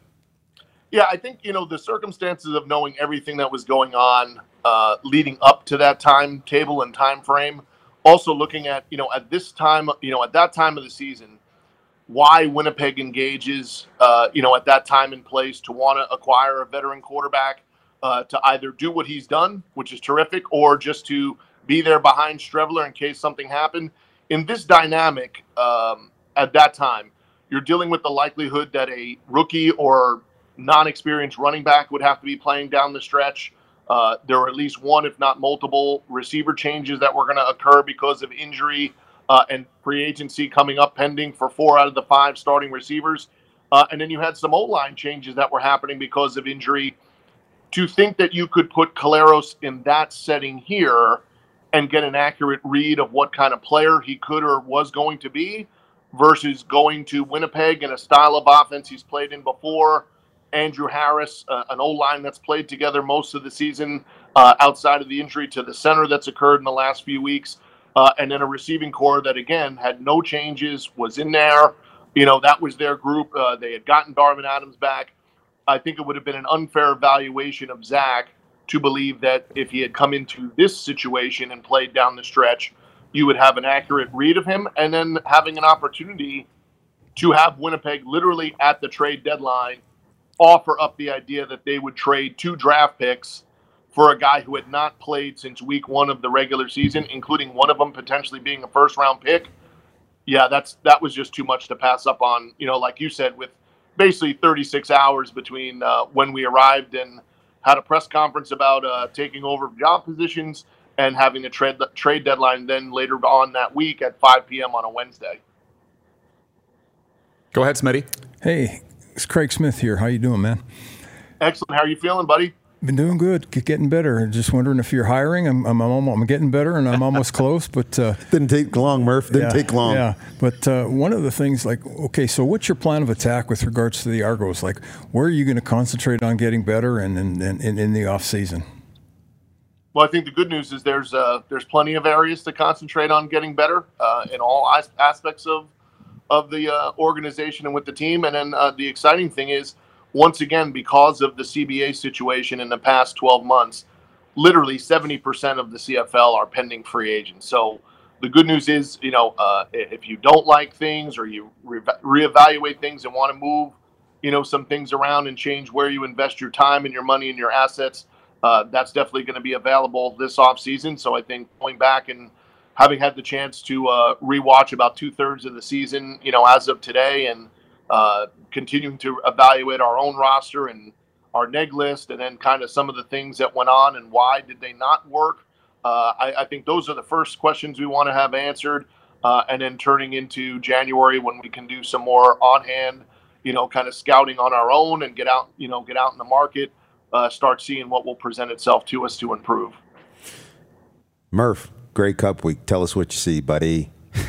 Yeah, I think, you know, the circumstances of knowing everything that was going on uh, leading up to that timetable and time frame, also looking at, you know, at this time, you know, at that time of the season, why Winnipeg engages, uh, you know, at that time and place to want to acquire a veteran quarterback uh, to either do what he's done, which is terrific, or just to be there behind Streveler in case something happened. In this dynamic, um, at that time, you're dealing with the likelihood that a rookie or non-experienced running back would have to be playing down the stretch. Uh, there were at least one, if not multiple, receiver changes that were going to occur because of injury uh, and free agency coming up pending for four out of the five starting receivers. Uh, and then you had some O-line changes that were happening because of injury. To think that you could put Collaros in that setting here and get an accurate read of what kind of player he could or was going to be versus going to Winnipeg in a style of offense he's played in before, Andrew Harris, uh, an O-line that's played together most of the season uh, outside of the injury to the center that's occurred in the last few weeks, uh, and then a receiving core that, again, had no changes, was in there. You know, that was their group. Uh, they had gotten Darvin Adams back. I think it would have been an unfair evaluation of Zach to believe that if he had come into this situation and played down the stretch, you would have an accurate read of him, and then having an opportunity to have Winnipeg literally at the trade deadline offer up the idea that they would trade two draft picks for a guy who had not played since week one of the regular season, including one of them potentially being a first round pick. Yeah, that's that was just too much to pass up on, you know, like you said, with basically thirty-six hours between uh, when we arrived and had a press conference about uh, taking over job positions and having the trade trade deadline then later on that week at five p.m. on a Wednesday. Go ahead, Smitty. Hey, it's Craig Smith here. How you doing, man? Excellent. How are you feeling, buddy? Been doing good. Getting better. Just wondering if you're hiring. I'm I'm, I'm, I'm getting better, and I'm almost close. But uh, didn't take long, Murph. Didn't yeah, take long. Yeah. But uh, one of the things, like, okay, so what's your plan of attack with regards to the Argos? Like, where are you going to concentrate on getting better, and in in, in, in the off season? Well, I think the good news is there's uh, there's plenty of areas to concentrate on getting better uh, in all aspects of of the uh, organization and with the team. And then uh, the exciting thing is once again, because of the C B A situation in the past twelve months, literally seventy percent of the C F L are pending free agents. So the good news is, you know, uh, if you don't like things or you re- reevaluate things and want to move, you know, some things around and change where you invest your time and your money and your assets, uh, that's definitely going to be available this offseason. So I think going back and having had the chance to uh, rewatch about two thirds of the season, you know, as of today, and uh, continuing to evaluate our own roster and our neg list, and then kind of some of the things that went on and why did they not work. Uh, I, I think those are the first questions we want to have answered, uh, and then turning into January when we can do some more on hand, you know, kind of scouting on our own and get out, you know, get out in the market, uh, start seeing what will present itself to us to improve. Murph, Grey Cup week. Tell us what you see, buddy.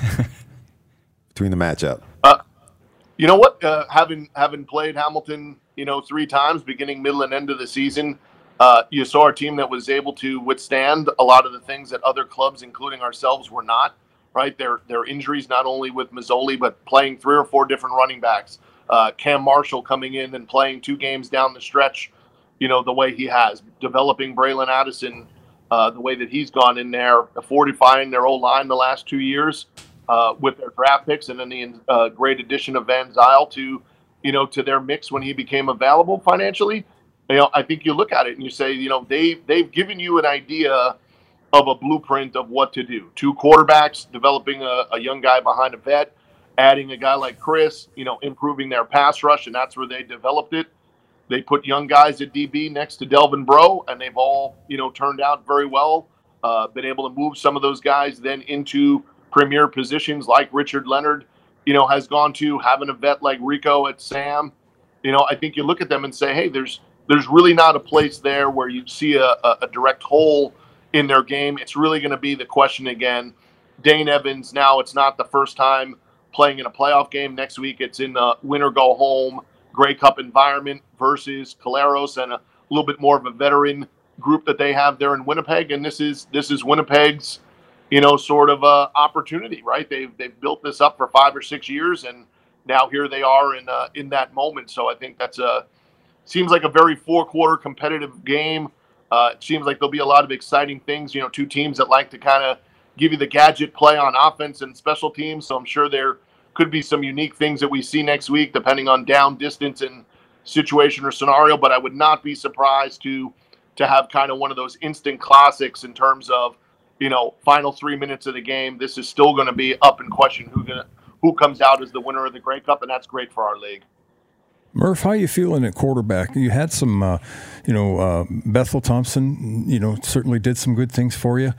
Between the matchup. Uh, you know what? Uh, having having played Hamilton, you know, three times, beginning, middle, and end of the season, uh, you saw a team that was able to withstand a lot of the things that other clubs, including ourselves, were not. Right? Their their injuries, not only with Mazzoli, but playing three or four different running backs. Uh, Cam Marshall coming in and playing two games down the stretch, you know, the way he has, developing Braylon Addison uh, the way that he's gone in there, fortifying their O-line the last two years uh, with their draft picks, and then the uh, great addition of Van Zyl to, you know, to their mix when he became available financially. You know, I think you look at it and you say, you know, they they've given you an idea of a blueprint of what to do. Two quarterbacks, developing a, a young guy behind a vet, adding a guy like Chris, you know, improving their pass rush, and that's where they developed it. They put young guys at D B next to Delvin Breaux, and they've all, you know, turned out very well. Uh, been able to move some of those guys then into premier positions like Richard Leonard, you know, has gone to, having a vet like Rico at Sam. You know, I think you look at them and say, hey, there's there's really not a place there where you see a, a, a direct hole in their game. It's really going to be the question again. Dane Evans, now it's not the first time playing in a playoff game. Next week it's in the winner go home Grey Cup environment versus Caleros and a little bit more of a veteran group that they have there in Winnipeg. And this is this is Winnipeg's, you know, sort of uh, opportunity, right? They've they've built this up for five or six years, and now here they are in uh, in that moment. So I think that's a seems like a very four quarter competitive game. Uh, it seems like there'll be a lot of exciting things. You know, two teams that like to kind of give you the gadget play on offense and special teams. So I'm sure there could be some unique things that we see next week, depending on down distance and situation or scenario. But I would not be surprised to to have kind of one of those instant classics in terms of, you know, final three minutes of the game. This is still going to be up in question who gonna who comes out as the winner of the Grey Cup, and that's great for our league. Murph, how you feeling at quarterback? You had some, uh, you know, uh, Bethel Thompson, you know, certainly did some good things for you.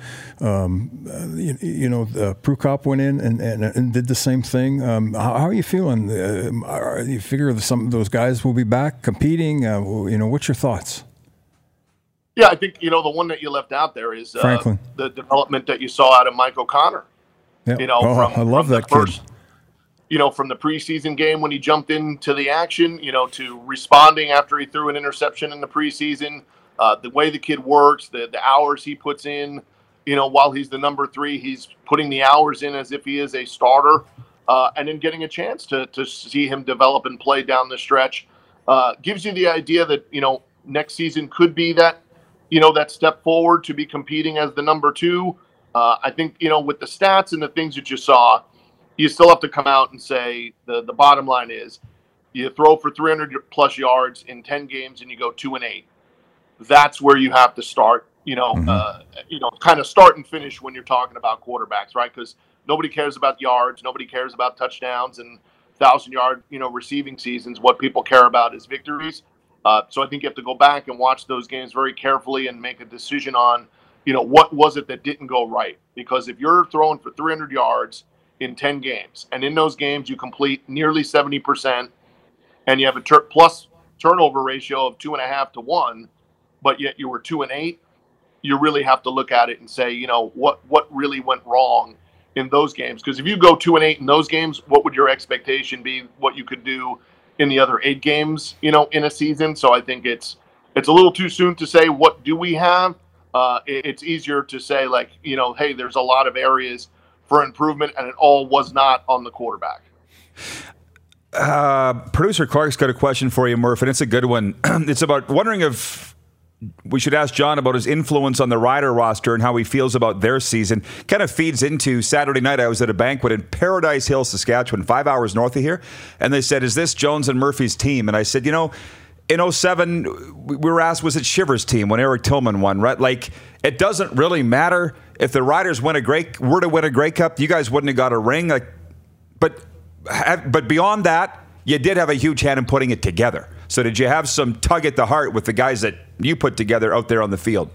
Um, uh, you, you know, uh, Prukop went in and, and, and did the same thing. Um, how, how are you feeling? Uh, are you figure some of those guys will be back competing? Uh, you know, what's your thoughts? Yeah, I think, you know, the one that you left out there is uh, Franklin. The development that you saw out of Mike O'Connor. Yep. You know, oh, from, I love from that the first, kid. You know, from the preseason game when he jumped into the action, you know, to responding after he threw an interception in the preseason, uh, the way the kid works, the the hours he puts in, you know, while he's the number three, he's putting the hours in as if he is a starter, uh, and then getting a chance to to see him develop and play down the stretch, uh, gives you the idea that, you know, next season could be that, you know, that step forward to be competing as the number two. Uh, I think, you know, with the stats and the things that you saw, you still have to come out and say the, the bottom line is you throw for three hundred plus yards in ten games and you go two and eight. That's where you have to start, you know, mm-hmm. uh, you know, kind of start and finish when you're talking about quarterbacks, right? Because nobody cares about yards. Nobody cares about touchdowns and thousand yard, you know, receiving seasons. What people care about is victories. Uh, so I think you have to go back and watch those games very carefully and make a decision on, you know, what was it that didn't go right? Because if you're throwing for three hundred yards in ten games, and in those games you complete nearly seventy percent, and you have a tur- plus turnover ratio of two and a half to one, but yet you were two and eight, you really have to look at it and say, you know, what what really went wrong in those games? Because if you go two and eight in those games, what would your expectation be? What you could do in the other eight games, you know, in a season? So I think it's it's a little too soon to say what do we have. Uh, it, it's easier to say, like, you know, hey, there's a lot of areas for improvement, and it all was not on the quarterback. Uh, Producer Clark's got a question for you, Murph, and it's a good one. It's about wondering if we should ask John about his influence on the Rider roster and how he feels about their season. Kind of feeds into Saturday night. I was at a banquet in Paradise Hill, Saskatchewan, five hours north of here, and they said, is this Jones and Murphy's team? And I said, you know, in oh seven, we were asked, was it Shivers' team when Eric Tillman won, right? Like, it doesn't really matter. If the Riders win a Grey, were to win a Grey Cup, you guys wouldn't have got a ring. Like, but, but beyond that, you did have a huge hand in putting it together. So did you have some tug at the heart with the guys that you put together out there on the field?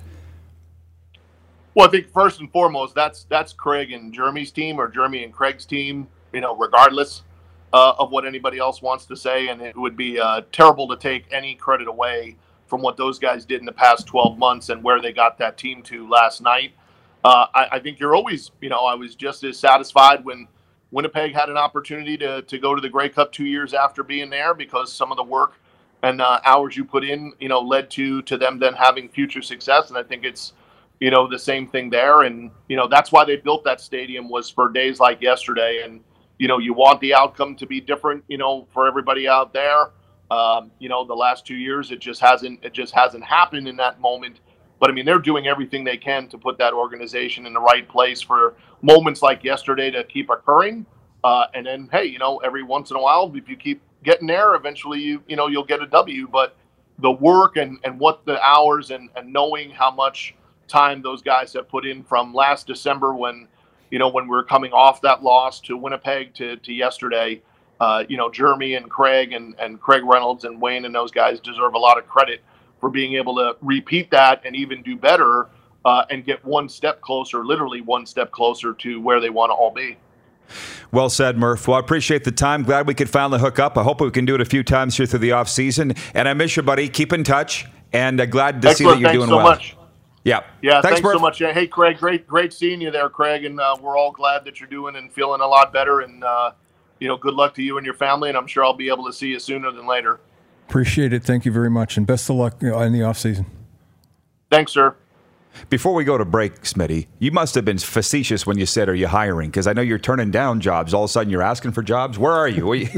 Well, I think first and foremost, that's that's Craig and Jeremy's team, or Jeremy and Craig's team, you know, regardless uh, of what anybody else wants to say. And it would be uh, terrible to take any credit away from what those guys did in the past twelve months and where they got that team to last night. Uh, I, I think you're always, you know, I was just as satisfied when Winnipeg had an opportunity to to go to the Grey Cup two years after being there, because some of the work and uh, hours you put in, you know, led to to them then having future success. And I think it's, you know, the same thing there. And, you know, that's why they built that stadium, was for days like yesterday. And, you know, you want the outcome to be different, you know, for everybody out there. Um, you know, the last two years, it just hasn't, it just hasn't happened in that moment. But I mean, they're doing everything they can to put that organization in the right place for moments like yesterday to keep occurring. Uh, and then, hey, you know, every once in a while, if you keep getting there, eventually you you know you'll get a W. But the work and and what the hours and and knowing how much time those guys have put in from last December, when you know when we were coming off that loss, to Winnipeg, to to yesterday, uh, you know Jeremy and Craig and and Craig Reynolds and Wayne and those guys deserve a lot of credit for being able to repeat that and even do better uh, and get one step closer, literally one step closer to where they want to all be. Well said, Murph. Well, I appreciate the time. Glad we could finally hook up. I hope we can do it a few times here through the off season. And I miss you, buddy. Keep in touch. And uh, glad to Excellent. see that you're thanks doing so well. Much. Yeah. Yeah. Thanks, Thanks, Murph. so much. Hey, Craig. Great, great seeing you there, Craig. And uh, we're all glad that you're doing and feeling a lot better. And uh, you know, good luck to you and your family. And I'm sure I'll be able to see you sooner than later. Appreciate it. Thank you very much, and best of luck in the off season. Thanks, sir. Before we go to break, Smitty, you must have been facetious when you said, are you hiring? Because I know you're turning down jobs. All of a sudden, you're asking for jobs. Where are you? Are you,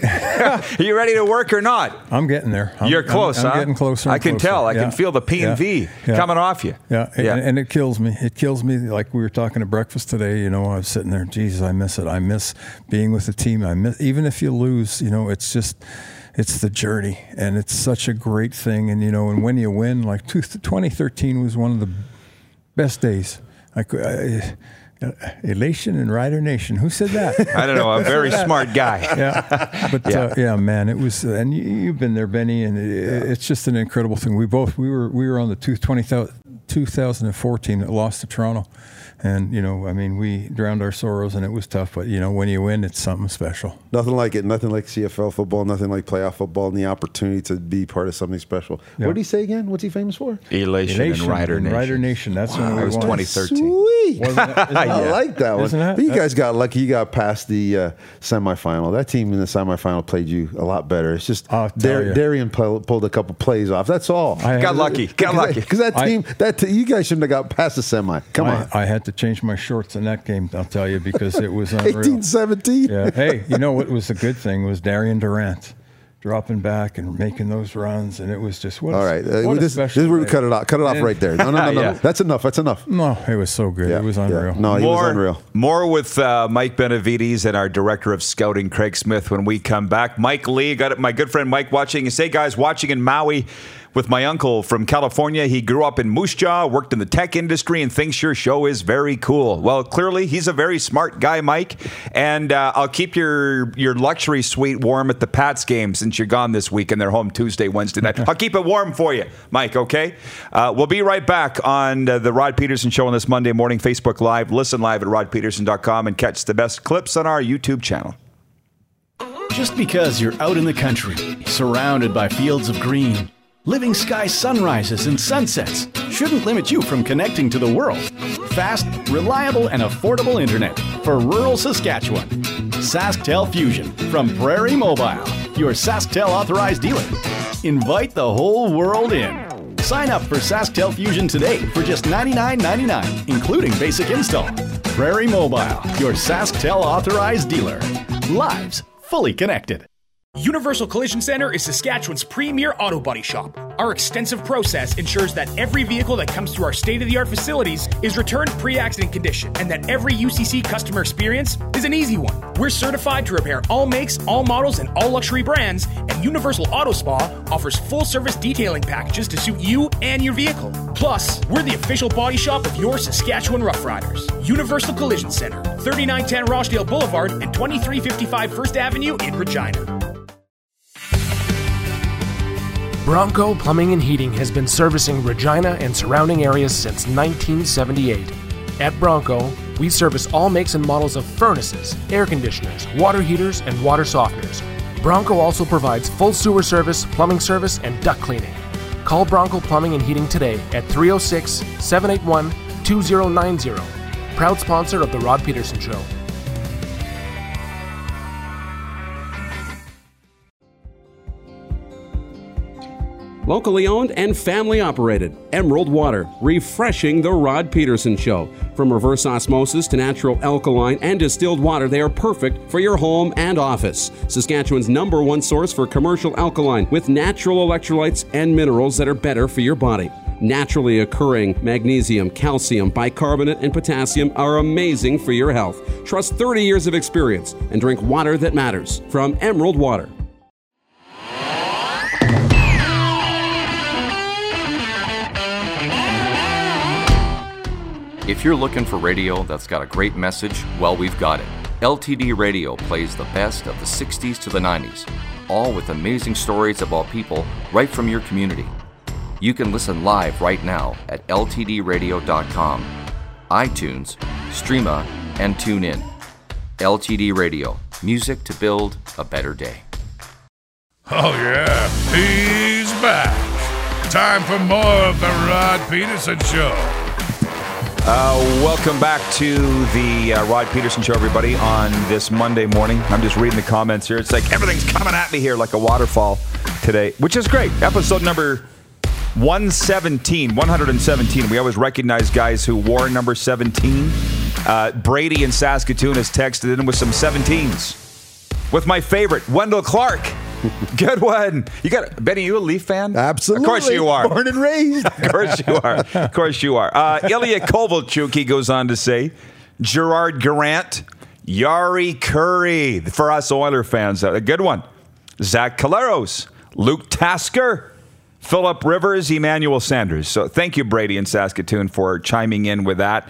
are you ready to work or not? I'm getting there. I'm, you're close, I'm, I'm huh? getting closer and I can closer. tell. I yeah. can feel the P and V yeah. yeah. coming off you. Yeah, yeah. And, and it kills me. It kills me. Like we were talking at breakfast today, you know, I was sitting there, Jesus, I miss it. I miss being with the team. I miss, even if you lose, you know, it's just... it's the journey, and it's such a great thing. And, you know, and when you win, like twenty thirteen was one of the best days. Like, I, elation in Rider Nation. Who said that? I don't know. A very smart guy. Yeah. But, yeah. Uh, yeah, man, it was, uh, and you, you've been there, Benny, and it, yeah. it's just an incredible thing. We both, we were, we were on the two thousand fourteen that lost to Toronto. And, you know, I mean, we drowned our sorrows, and it was tough. But, you know, when you win, it's something special. Nothing like it. Nothing like C F L football. Nothing like playoff football, and the opportunity to be part of something special. Yeah. What did he say again? What's he famous for? Elation, Elation and Rider and Nation. Rider Nation. That's wow, when we was won. twenty thirteen. Sweet. Wasn't it? Isn't I it? like that one. Isn't it? But you guys got lucky. You got past the uh, semifinal. That team in the semifinal played you a lot better. It's just Dar- Darian pulled, pulled a couple plays off. That's all. I got lucky. Got lucky. Because that team, I, that t- you guys shouldn't have got past the semi. Come I, on. I had to change my shorts in that game. I'll tell you, because it was unreal. eighteen seventeen. Yeah. Hey, you know what was a good thing was Darian Durant dropping back and making those runs, and it was just what. All a, right, uh, what this, this is where we cut it off. Cut it off and, right there. No, no, no, no. yeah. That's enough. That's enough. No, it was so good. Yeah, it was unreal. Yeah. No, he more, was unreal. More with uh, Mike Benavides and our director of scouting, Craig Smith, when we come back. Mike Lee, got my good friend Mike watching. You say, guys, watching in Maui with my uncle from California. He grew up in Moose Jaw, worked in the tech industry, and thinks your show is very cool. Well, clearly, he's a very smart guy, Mike. And uh, I'll keep your your luxury suite warm at the Pats game since you're gone this week and they're home Tuesday, Wednesday night. I'll keep it warm for you, Mike, okay? Uh, we'll be right back on uh, the Rod Peterson Show on this Monday morning, Facebook Live. Listen live at rod peterson dot com and catch the best clips on our YouTube channel. Just because you're out in the country, surrounded by fields of green, living sky sunrises and sunsets shouldn't limit you from connecting to the world. Fast, reliable, and affordable internet for rural Saskatchewan. SaskTel Fusion from Prairie Mobile, your SaskTel authorized dealer. Invite the whole world in. Sign up for SaskTel Fusion today for just ninety-nine ninety-nine, including basic install. Prairie Mobile, your SaskTel authorized dealer. Lives fully connected. Universal Collision Center is Saskatchewan's premier auto body shop. Our extensive process ensures that every vehicle that comes through our state-of-the-art facilities is returned pre-accident condition, and that every U C C customer experience is an easy one. We're certified to repair all makes, all models, and all luxury brands, and Universal Auto Spa offers full-service detailing packages to suit you and your vehicle. Plus, we're the official body shop of your Saskatchewan Rough Riders. Universal Collision Center, thirty-nine ten Rochdale Boulevard and twenty-three fifty-five First Avenue in Regina. Bronco Plumbing and Heating has been servicing Regina and surrounding areas since nineteen seventy-eight. At Bronco, we service all makes and models of furnaces, air conditioners, water heaters, and water softeners. Bronco also provides full sewer service, plumbing service, and duct cleaning. Call Bronco Plumbing and Heating today at three oh six, seven eight one, two oh nine oh. Proud sponsor of The Rod Peterson Show. Locally owned and family operated. Emerald Water, refreshing the Rod Peterson Show. From reverse osmosis to natural alkaline and distilled water, they are perfect for your home and office. Saskatchewan's number one source for commercial alkaline with natural electrolytes and minerals that are better for your body. Naturally occurring magnesium, calcium, bicarbonate, and potassium are amazing for your health. Trust thirty years of experience and drink water that matters from Emerald Water. If you're looking for radio that's got a great message, well, we've got it. L T D Radio plays the best of the sixties to the nineties, all with amazing stories about people right from your community. You can listen live right now at L T D radio dot com, iTunes, Streama, and tune in. L T D Radio, music to build a better day. Oh yeah, he's back. Time for more of the Rod Peterson Show. Uh, welcome back to the uh, Rod Peterson Show, everybody, on this Monday morning. I'm just reading the comments here. It's like everything's coming at me here like a waterfall today, which is great. Episode number one seventeen, one seventeen. We always recognize guys who wore number seventeen. Uh, Brady in Saskatoon has texted in with some seventeens. With my favorite, Wendell Clark. Good one. You got Benny, you a Leaf fan? Absolutely. Of course you are. Born and raised. Of course you are. Of course you are. Uh, Ilya Kovalchuk, he goes on to say, Gerard Garant, Yari Curry, for us Oiler fans, a good one. Zach Caleros, Luke Tasker, Philip Rivers, Emmanuel Sanders. So thank you, Brady in Saskatoon, for chiming in with that.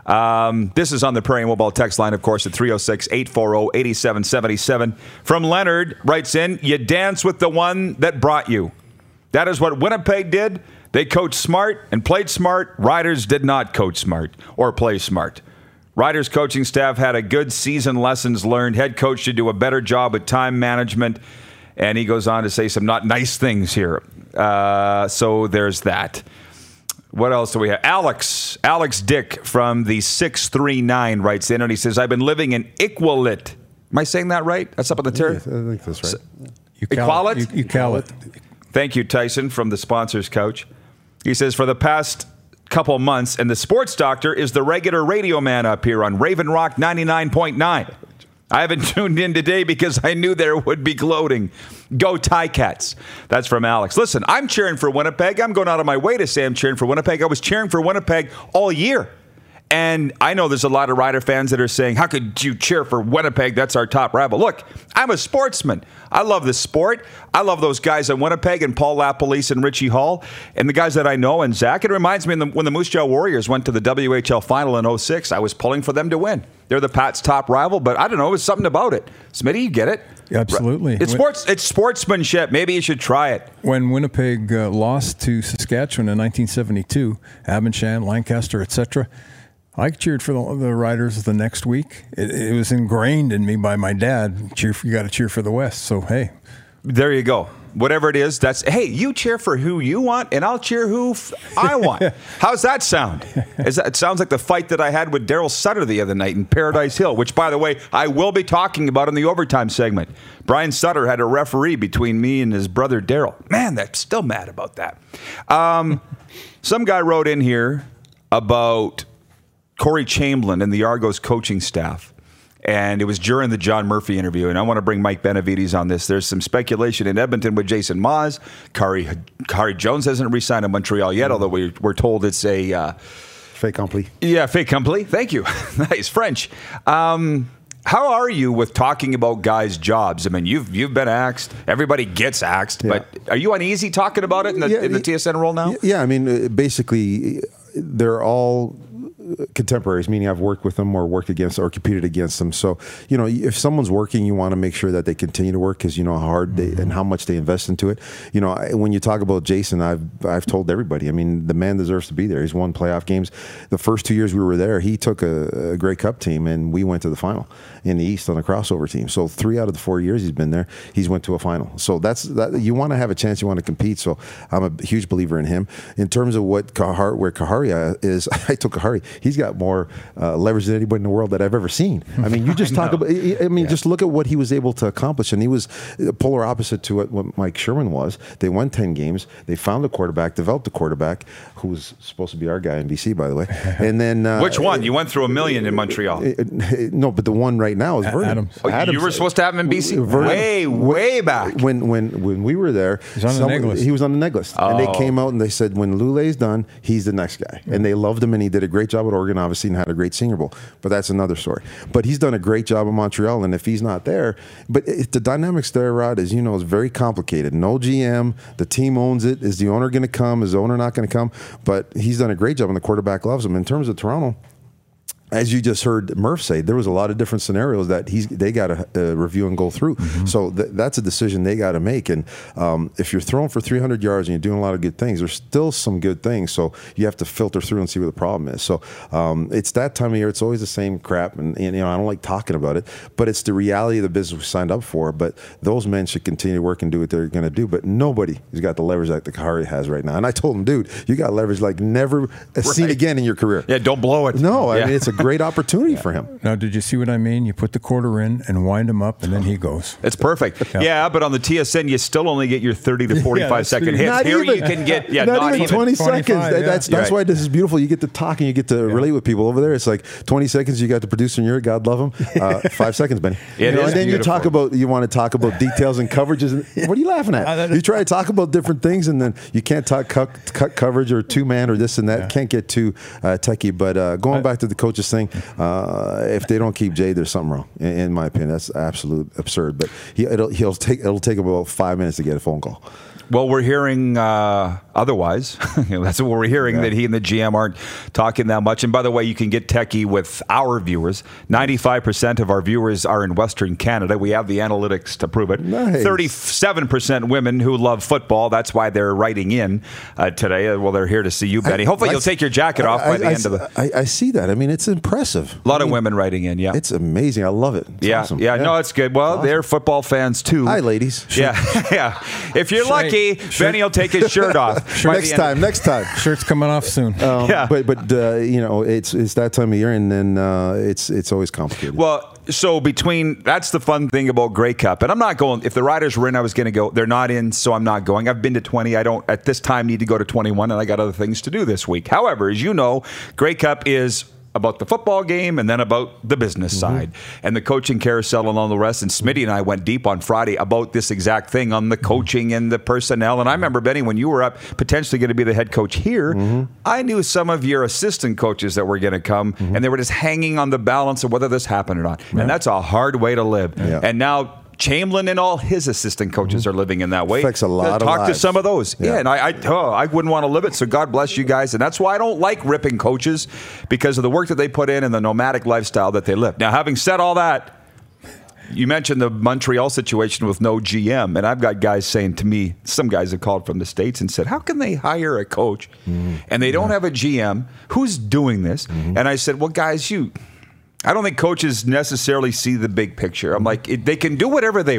Um, this is on the Prairie Mobile text line, of course, at three oh six, eight four oh, eight seven seven seven. From Leonard, writes in, you dance with the one that brought you. That is what Winnipeg did. They coached smart and played smart. Riders did not coach smart or play smart. Riders coaching staff had a good season, lessons learned. Head coach should do a better job with time management. And he goes on to say some not nice things here. Uh, so there's that. What else do we have? Alex, Alex Dick from the six three nine writes in, and he says, I've been living in Iqaluit. Am I saying that right? That's up on the terrace? I think that's right. Iqaluit? Iqaluit. Thank you, Tyson, from the sponsors couch. He says, for the past couple months, and the sports doctor is the regular radio man up here on Raven Rock ninety-nine point nine. I haven't tuned in today because I knew there would be gloating. Go Ticats. That's from Alex. Listen, I'm cheering for Winnipeg. I'm going out of my way to say I'm cheering for Winnipeg. I was cheering for Winnipeg all year. And I know there's a lot of Rider fans that are saying, how could you cheer for Winnipeg? That's our top rival. Look, I'm a sportsman. I love the sport. I love those guys in Winnipeg and Paul LaPolice and Richie Hall and the guys that I know and Zach. It reminds me when the Moose Jaw Warriors went to the W H L final in oh six, I was pulling for them to win. They're the Pat's top rival, but I don't know. It was something about it. Smitty, you get it? Yeah, absolutely. It's sports. It's sportsmanship. Maybe you should try it. When Winnipeg uh, lost to Saskatchewan in nineteen seventy-two, Abenshan, Lancaster, et cetera, I cheered for the, the Riders the next week. It, it was ingrained in me by my dad. Cheer, you got to cheer for the West. So hey, there you go. Whatever it is, that's hey. You cheer for who you want, and I'll cheer who f- I want. How's that sound? Is that, it sounds like the fight that I had with Daryl Sutter the other night in Paradise Hill, which, by the way, I will be talking about in the overtime segment. Brian Sutter had a referee between me and his brother Daryl. Man, that's still mad about that. Um, some guy wrote in here about Corey Chamberlain and the Argos coaching staff. And it was during the John Murphy interview, and I want to bring Mike Benavides on this. There's some speculation in Edmonton with Jason Maas. Kari, Kari Jones hasn't re-signed in Montreal yet, although we, we're told it's a... Uh, fait accompli. Yeah, fait accompli. Thank you. Nice. French. Um, how are you with talking about guys' jobs? I mean, you've you've been axed. Everybody gets axed. Yeah. But are you uneasy talking about it in the, yeah, in the T S N role now? Yeah, I mean, basically, they're all contemporaries, meaning I've worked with them or worked against or competed against them. So, you know, if someone's working, you want to make sure that they continue to work because you know how hard they and how much they invest into it. You know, I, when you talk about Jason, I've I've told everybody, I mean, the man deserves to be there. He's won playoff games. The first two years we were there, he took a, a Grey Cup team and we went to the final in the East on a crossover team. So three out of the four years he's been there, he's went to a final. So that's that. You want to have a chance, you want to compete. So I'm a huge believer in him. In terms of what Kahar, where Kahari is, I took Kahari. He's got more uh, leverage than anybody in the world that I've ever seen. I mean, you just talk about, I mean, yeah. just look at what he was able to accomplish. And he was polar opposite to what, what Mike Sherman was. They won ten games. They found a quarterback, developed a quarterback who was supposed to be our guy in B C, by the way. And then. Uh, Which one? You went through a million in Montreal. Uh, no, but the one right now is Vernon. Adams. Oh, Adams. You were supposed to have him in B C? Vernon, way, way back. When when when we were there, he was on someone, the neg list. He was on the neg list. Oh. And they came out and they said, when Lule's done, he's the next guy. And they loved him and he did a great job at Oregon, obviously, and had a great Senior Bowl. But that's another story. But he's done a great job in Montreal, and if he's not there, but it, the dynamics there, Rod, as you know, is very complicated. No G M, the team owns it. Is the owner going to come? Is the owner not going to come? But he's done a great job, and the quarterback loves him. In terms of Toronto, as you just heard Murph say, there was a lot of different scenarios that he's they got to uh, review and go through. Mm-hmm. So th- that's a decision they got to make. And um, if you're throwing for three hundred yards and you're doing a lot of good things, there's still some good things. So you have to filter through and see what the problem is. So um, it's that time of year. It's always the same crap. And, and you know, I don't like talking about it, but it's the reality of the business we signed up for. But those men should continue to work and do what they're going to do. But nobody has got the leverage like the Kahari has right now. And I told him, dude, you got leverage like never right. seen again in your career. Yeah, don't blow it. No, I yeah. mean, it's a great opportunity for him. Now, did you see what I mean? You put the quarter in and wind him up, and then he goes. It's perfect. Yeah, yeah but on the T S N, you still only get your thirty to forty-five yeah, second hits. Not Here even, you can get yeah, not, not even, even twenty seconds. Yeah. That's that's right. why this is beautiful. You get to talk and you get to yeah. relate with people. Over there, it's like twenty seconds. You got the producer in your God love him. Uh, five seconds, Benny. It you know, is and then beautiful. you talk about you want to talk about details and coverages. And, what are you laughing at? You try to talk about different things, and then you can't talk cut, cut coverage or two man or this and that. Yeah. Can't get too uh, techie. But uh, going I, back to the coaches thing, uh, if they don't keep Jay, there's something wrong. In, in my opinion, that's absolute absurd. But he, it'll, he'll take it'll take about five minutes to get a phone call. Well, we're hearing uh, otherwise. you know, that's what we're hearing, yeah. that he and the G M aren't talking that much. And by the way, you can get techie with our viewers. ninety-five percent of our viewers are in Western Canada. We have the analytics to prove it. Nice. thirty-seven percent women who love football. That's why they're writing in uh, today. Well, they're here to see you, Benny. Hopefully I, you'll take your jacket off I, by the I, end of the... I, I see that. I mean, it's impressive. A lot I mean, of women writing in, yeah. It's amazing. I love it. It's yeah, awesome. yeah, yeah, no, it's good. Well, awesome. They're football fans, too. Hi, ladies. Yeah, yeah. If you're Shirt. lucky, Shirt. Benny will take his shirt off. Next time, next time. Shirt's coming off soon. Um, yeah. But, but uh, you know, it's it's that time of year, and then uh, it's it's always complicated. Well, so between, that's the fun thing about Grey Cup. And I'm not going, if the Riders were in, I was going to go. They're not in, so I'm not going. I've been to twenty. I don't, at this time, need to go to twenty-one, and I got other things to do this week. However, as you know, Grey Cup is about the football game and then about the business mm-hmm. side and the coaching carousel and all the rest. And Smitty and I went deep on Friday about this exact thing on the coaching and the personnel. And I remember, Benny, when you were up potentially going to be the head coach here, mm-hmm. I knew some of your assistant coaches that were going to come mm-hmm. and they were just hanging on the balance of whether this happened or not. Yeah. And that's a hard way to live. Yeah. And now Chamberlain and all his assistant coaches mm-hmm. are living in that way. Affects a lot Talk of lives. to some of those. Yeah, yeah and I I, oh, I wouldn't want to live it, so God bless you guys. And that's why I don't like ripping coaches, because of the work that they put in and the nomadic lifestyle that they live. Now, having said all that, you mentioned the Montreal situation with no G M, and I've got guys saying to me, some guys have called from the States and said, how can they hire a coach mm-hmm. and they don't yeah. have a G M? Who's doing this? Mm-hmm. And I said, well, guys, you... I don't think coaches necessarily see the big picture. I'm like, it, they can do whatever they want.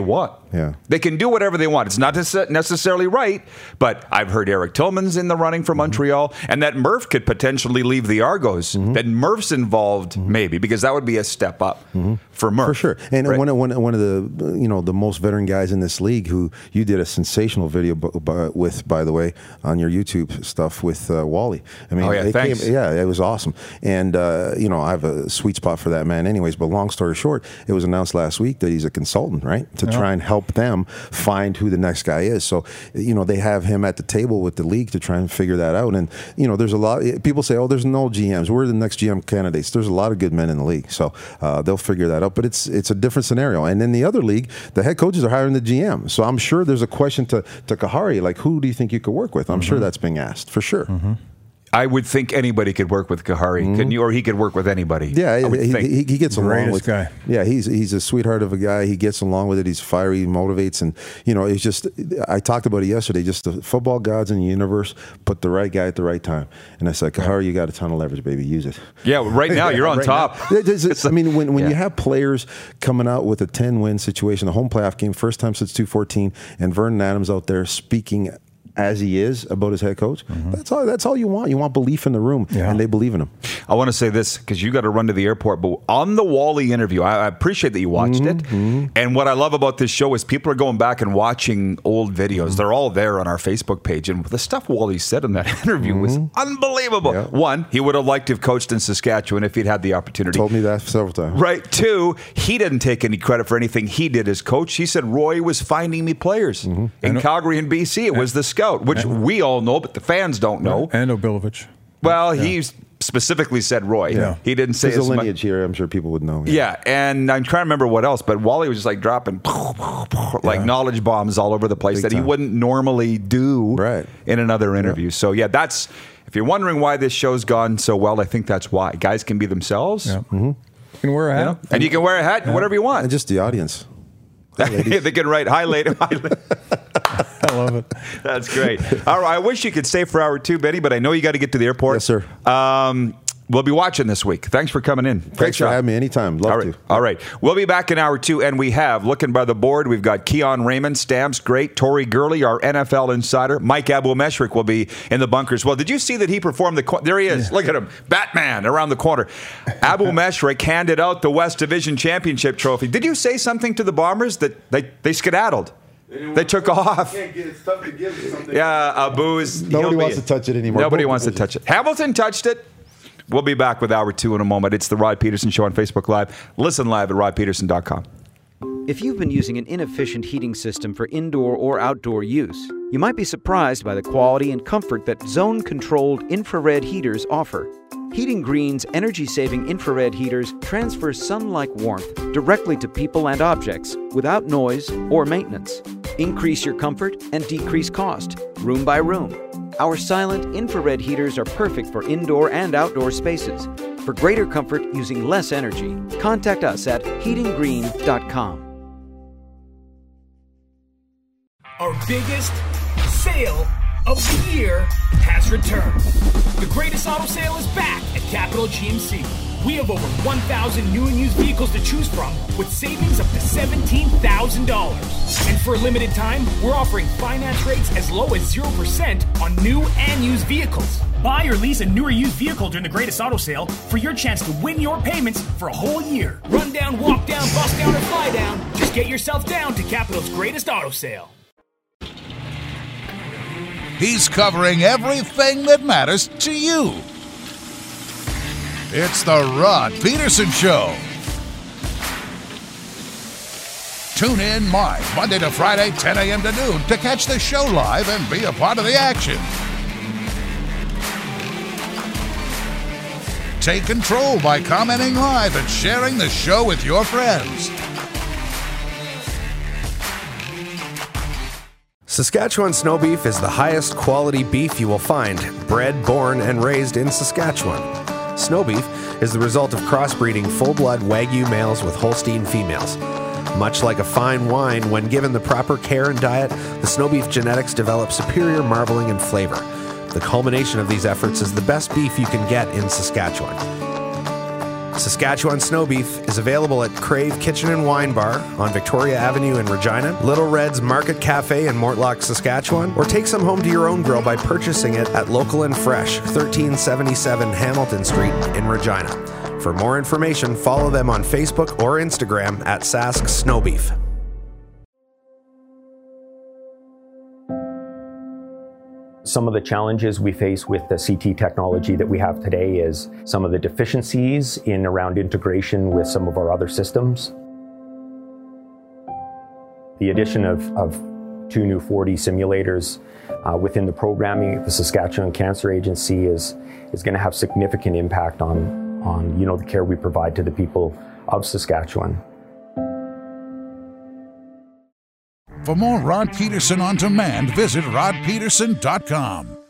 Yeah. They can do whatever they want. It's not necessarily right, but I've heard Eric Tillman's in the running for Montreal, and that Murph could potentially leave the Argos. Mm-hmm. That Murph's involved, mm-hmm. maybe, because that would be a step up mm-hmm. for Murph. For sure. And right? one, of, one, one of the you know the most veteran guys in this league, who you did a sensational video b- b- with, by the way, on your YouTube stuff with uh, Wally. I mean, oh, yeah, they thanks. Came, yeah, it was awesome. And, uh, you know, I have a sweet spot for that man anyways, but long story short, it was announced last week that he's a consultant, right, to yeah. try and help them find who the next guy is. So, you know, they have him at the table with the league to try and figure that out. And, you know, there's a lot, people say, oh, there's no G Ms. We're the next G M candidates. There's a lot of good men in the league. So uh, they'll figure that out. But it's it's a different scenario. And in the other league, the head coaches are hiring the G M. So I'm sure there's a question to, to Kahari, like, who do you think you could work with? I'm mm-hmm. sure that's being asked, for sure. Mm-hmm. I would think anybody could work with Kahari, mm-hmm. couldn't you? Or he could work with anybody. Yeah, he, he, he gets along Greatest with guy. Yeah, he's he's a sweetheart of a guy. He gets along with it. He's fiery, he motivates, and you know, it's just. I talked about it yesterday. Just the football gods in the universe put the right guy at the right time. And I said, Kahari, you got a ton of leverage, baby. Use it. Yeah, right now you're on right top. It's, it's, I mean, when when yeah. you have players coming out with a ten-win situation, the home playoff game, first time since two fourteen, and Vernon Adams out there speaking as he is about his head coach, mm-hmm. that's all that's all you want. You want belief in the room, yeah. and they believe in him. I want to say this, because you got to run to the airport, but on the Wally interview, I, I appreciate that you watched mm-hmm. it, mm-hmm. and what I love about this show is people are going back and watching old videos. Mm-hmm. They're all there on our Facebook page, and the stuff Wally said in that interview mm-hmm. was unbelievable. Yeah. One, he would have liked to have coached in Saskatchewan if he'd had the opportunity. Told me that several times. Right. Two, he didn't take any credit for anything he did as coach. He said Roy was finding me players. Mm-hmm. In Calgary and B C, it was the scout, which we all know, but the fans don't know. And Obilovich. Well, yeah. he specifically said Roy. Yeah. He didn't say There's as a much. lineage here. I'm sure people would know. Yeah. yeah, and I'm trying to remember what else, but Wally was just like dropping like yeah. knowledge bombs all over the place Big that time. He wouldn't normally do right. in another interview. Yeah. So, yeah, that's, if you're wondering why this show's gone so well, I think that's why. Guys can be themselves. Yeah. Mm-hmm. You can wear a hat. Yeah. And you can wear a hat, yeah. whatever you want. And just the audience. They can write, hi, lady. Hi, lady. I love it. That's great. All right, I wish you could stay for hour two, Benny, but I know you got to get to the airport. Yes, sir. Um, we'll be watching this week. Thanks for coming in. Great Thanks job. for having me anytime. Love All right. to. All right. We'll be back in hour two, and we have, looking by the board, we've got Keon Raymond, Stamps, great. Tori Gurley, our N F L insider. Mike Abu-Meshrik will be in the bunkers. Well, did you see that he performed the... Co- there he is. Yeah. Look at him. Batman around the corner. Abu-Meshrik handed out the West Division Championship trophy. Did you say something to the Bombers that they, they skedaddled? They, they took off. Can't get it. It's tough to give something. Yeah, Abu's... Nobody wants to touch it anymore. Nobody wants to touch it. Hamilton touched it. We'll be back with hour two in a moment. It's the Rod Peterson Show on Facebook Live. Listen live at rod peterson dot com. If you've been using an inefficient heating system for indoor or outdoor use, you might be surprised by the quality and comfort that zone-controlled infrared heaters offer. Heating Green's energy-saving infrared heaters transfer sun-like warmth directly to people and objects without noise or maintenance. Increase your comfort and decrease cost, room by room. Our silent infrared heaters are perfect for indoor and outdoor spaces. For greater comfort using less energy, contact us at heating green dot com. Our biggest sale of the year has returned. The greatest auto sale is back at Capital G M C. We have over one thousand new and used vehicles to choose from with savings up to seventeen thousand dollars. And for a limited time, we're offering finance rates as low as zero percent on new and used vehicles. Buy or lease a new or used vehicle during the greatest auto sale for your chance to win your payments for a whole year. Run down, walk down, bust down, or fly down. Just get yourself down to Capital's greatest auto sale. He's covering everything that matters to you. It's the Rod Peterson Show. Tune in live Monday to Friday, ten a.m. to noon to catch the show live and be a part of the action. Take control by commenting live and sharing the show with your friends. Saskatchewan snow beef is the highest quality beef you will find, bred, born, and raised in Saskatchewan. Snow beef is the result of crossbreeding full-blood Wagyu males with Holstein females. Much like a fine wine, when given the proper care and diet, the snow beef genetics develop superior marbling and flavor. The culmination of these efforts is the best beef you can get in Saskatchewan. Saskatchewan Snow Beef is available at Crave Kitchen and Wine Bar on Victoria Avenue in Regina, Little Red's Market Cafe in Mortlock, Saskatchewan, or take some home to your own grill by purchasing it at Local and Fresh, thirteen seventy-seven Hamilton Street in Regina. For more information, follow them on Facebook or Instagram at Sask Snow Beef. Some of the challenges we face with the C T technology that we have today is some of the deficiencies in around integration with some of our other systems. The addition of, of two new four D simulators uh, within the programming at the Saskatchewan Cancer Agency is, is going to have significant impact on, on you know, the care we provide to the people of Saskatchewan. For more Rod Peterson on demand, visit rod peterson dot com.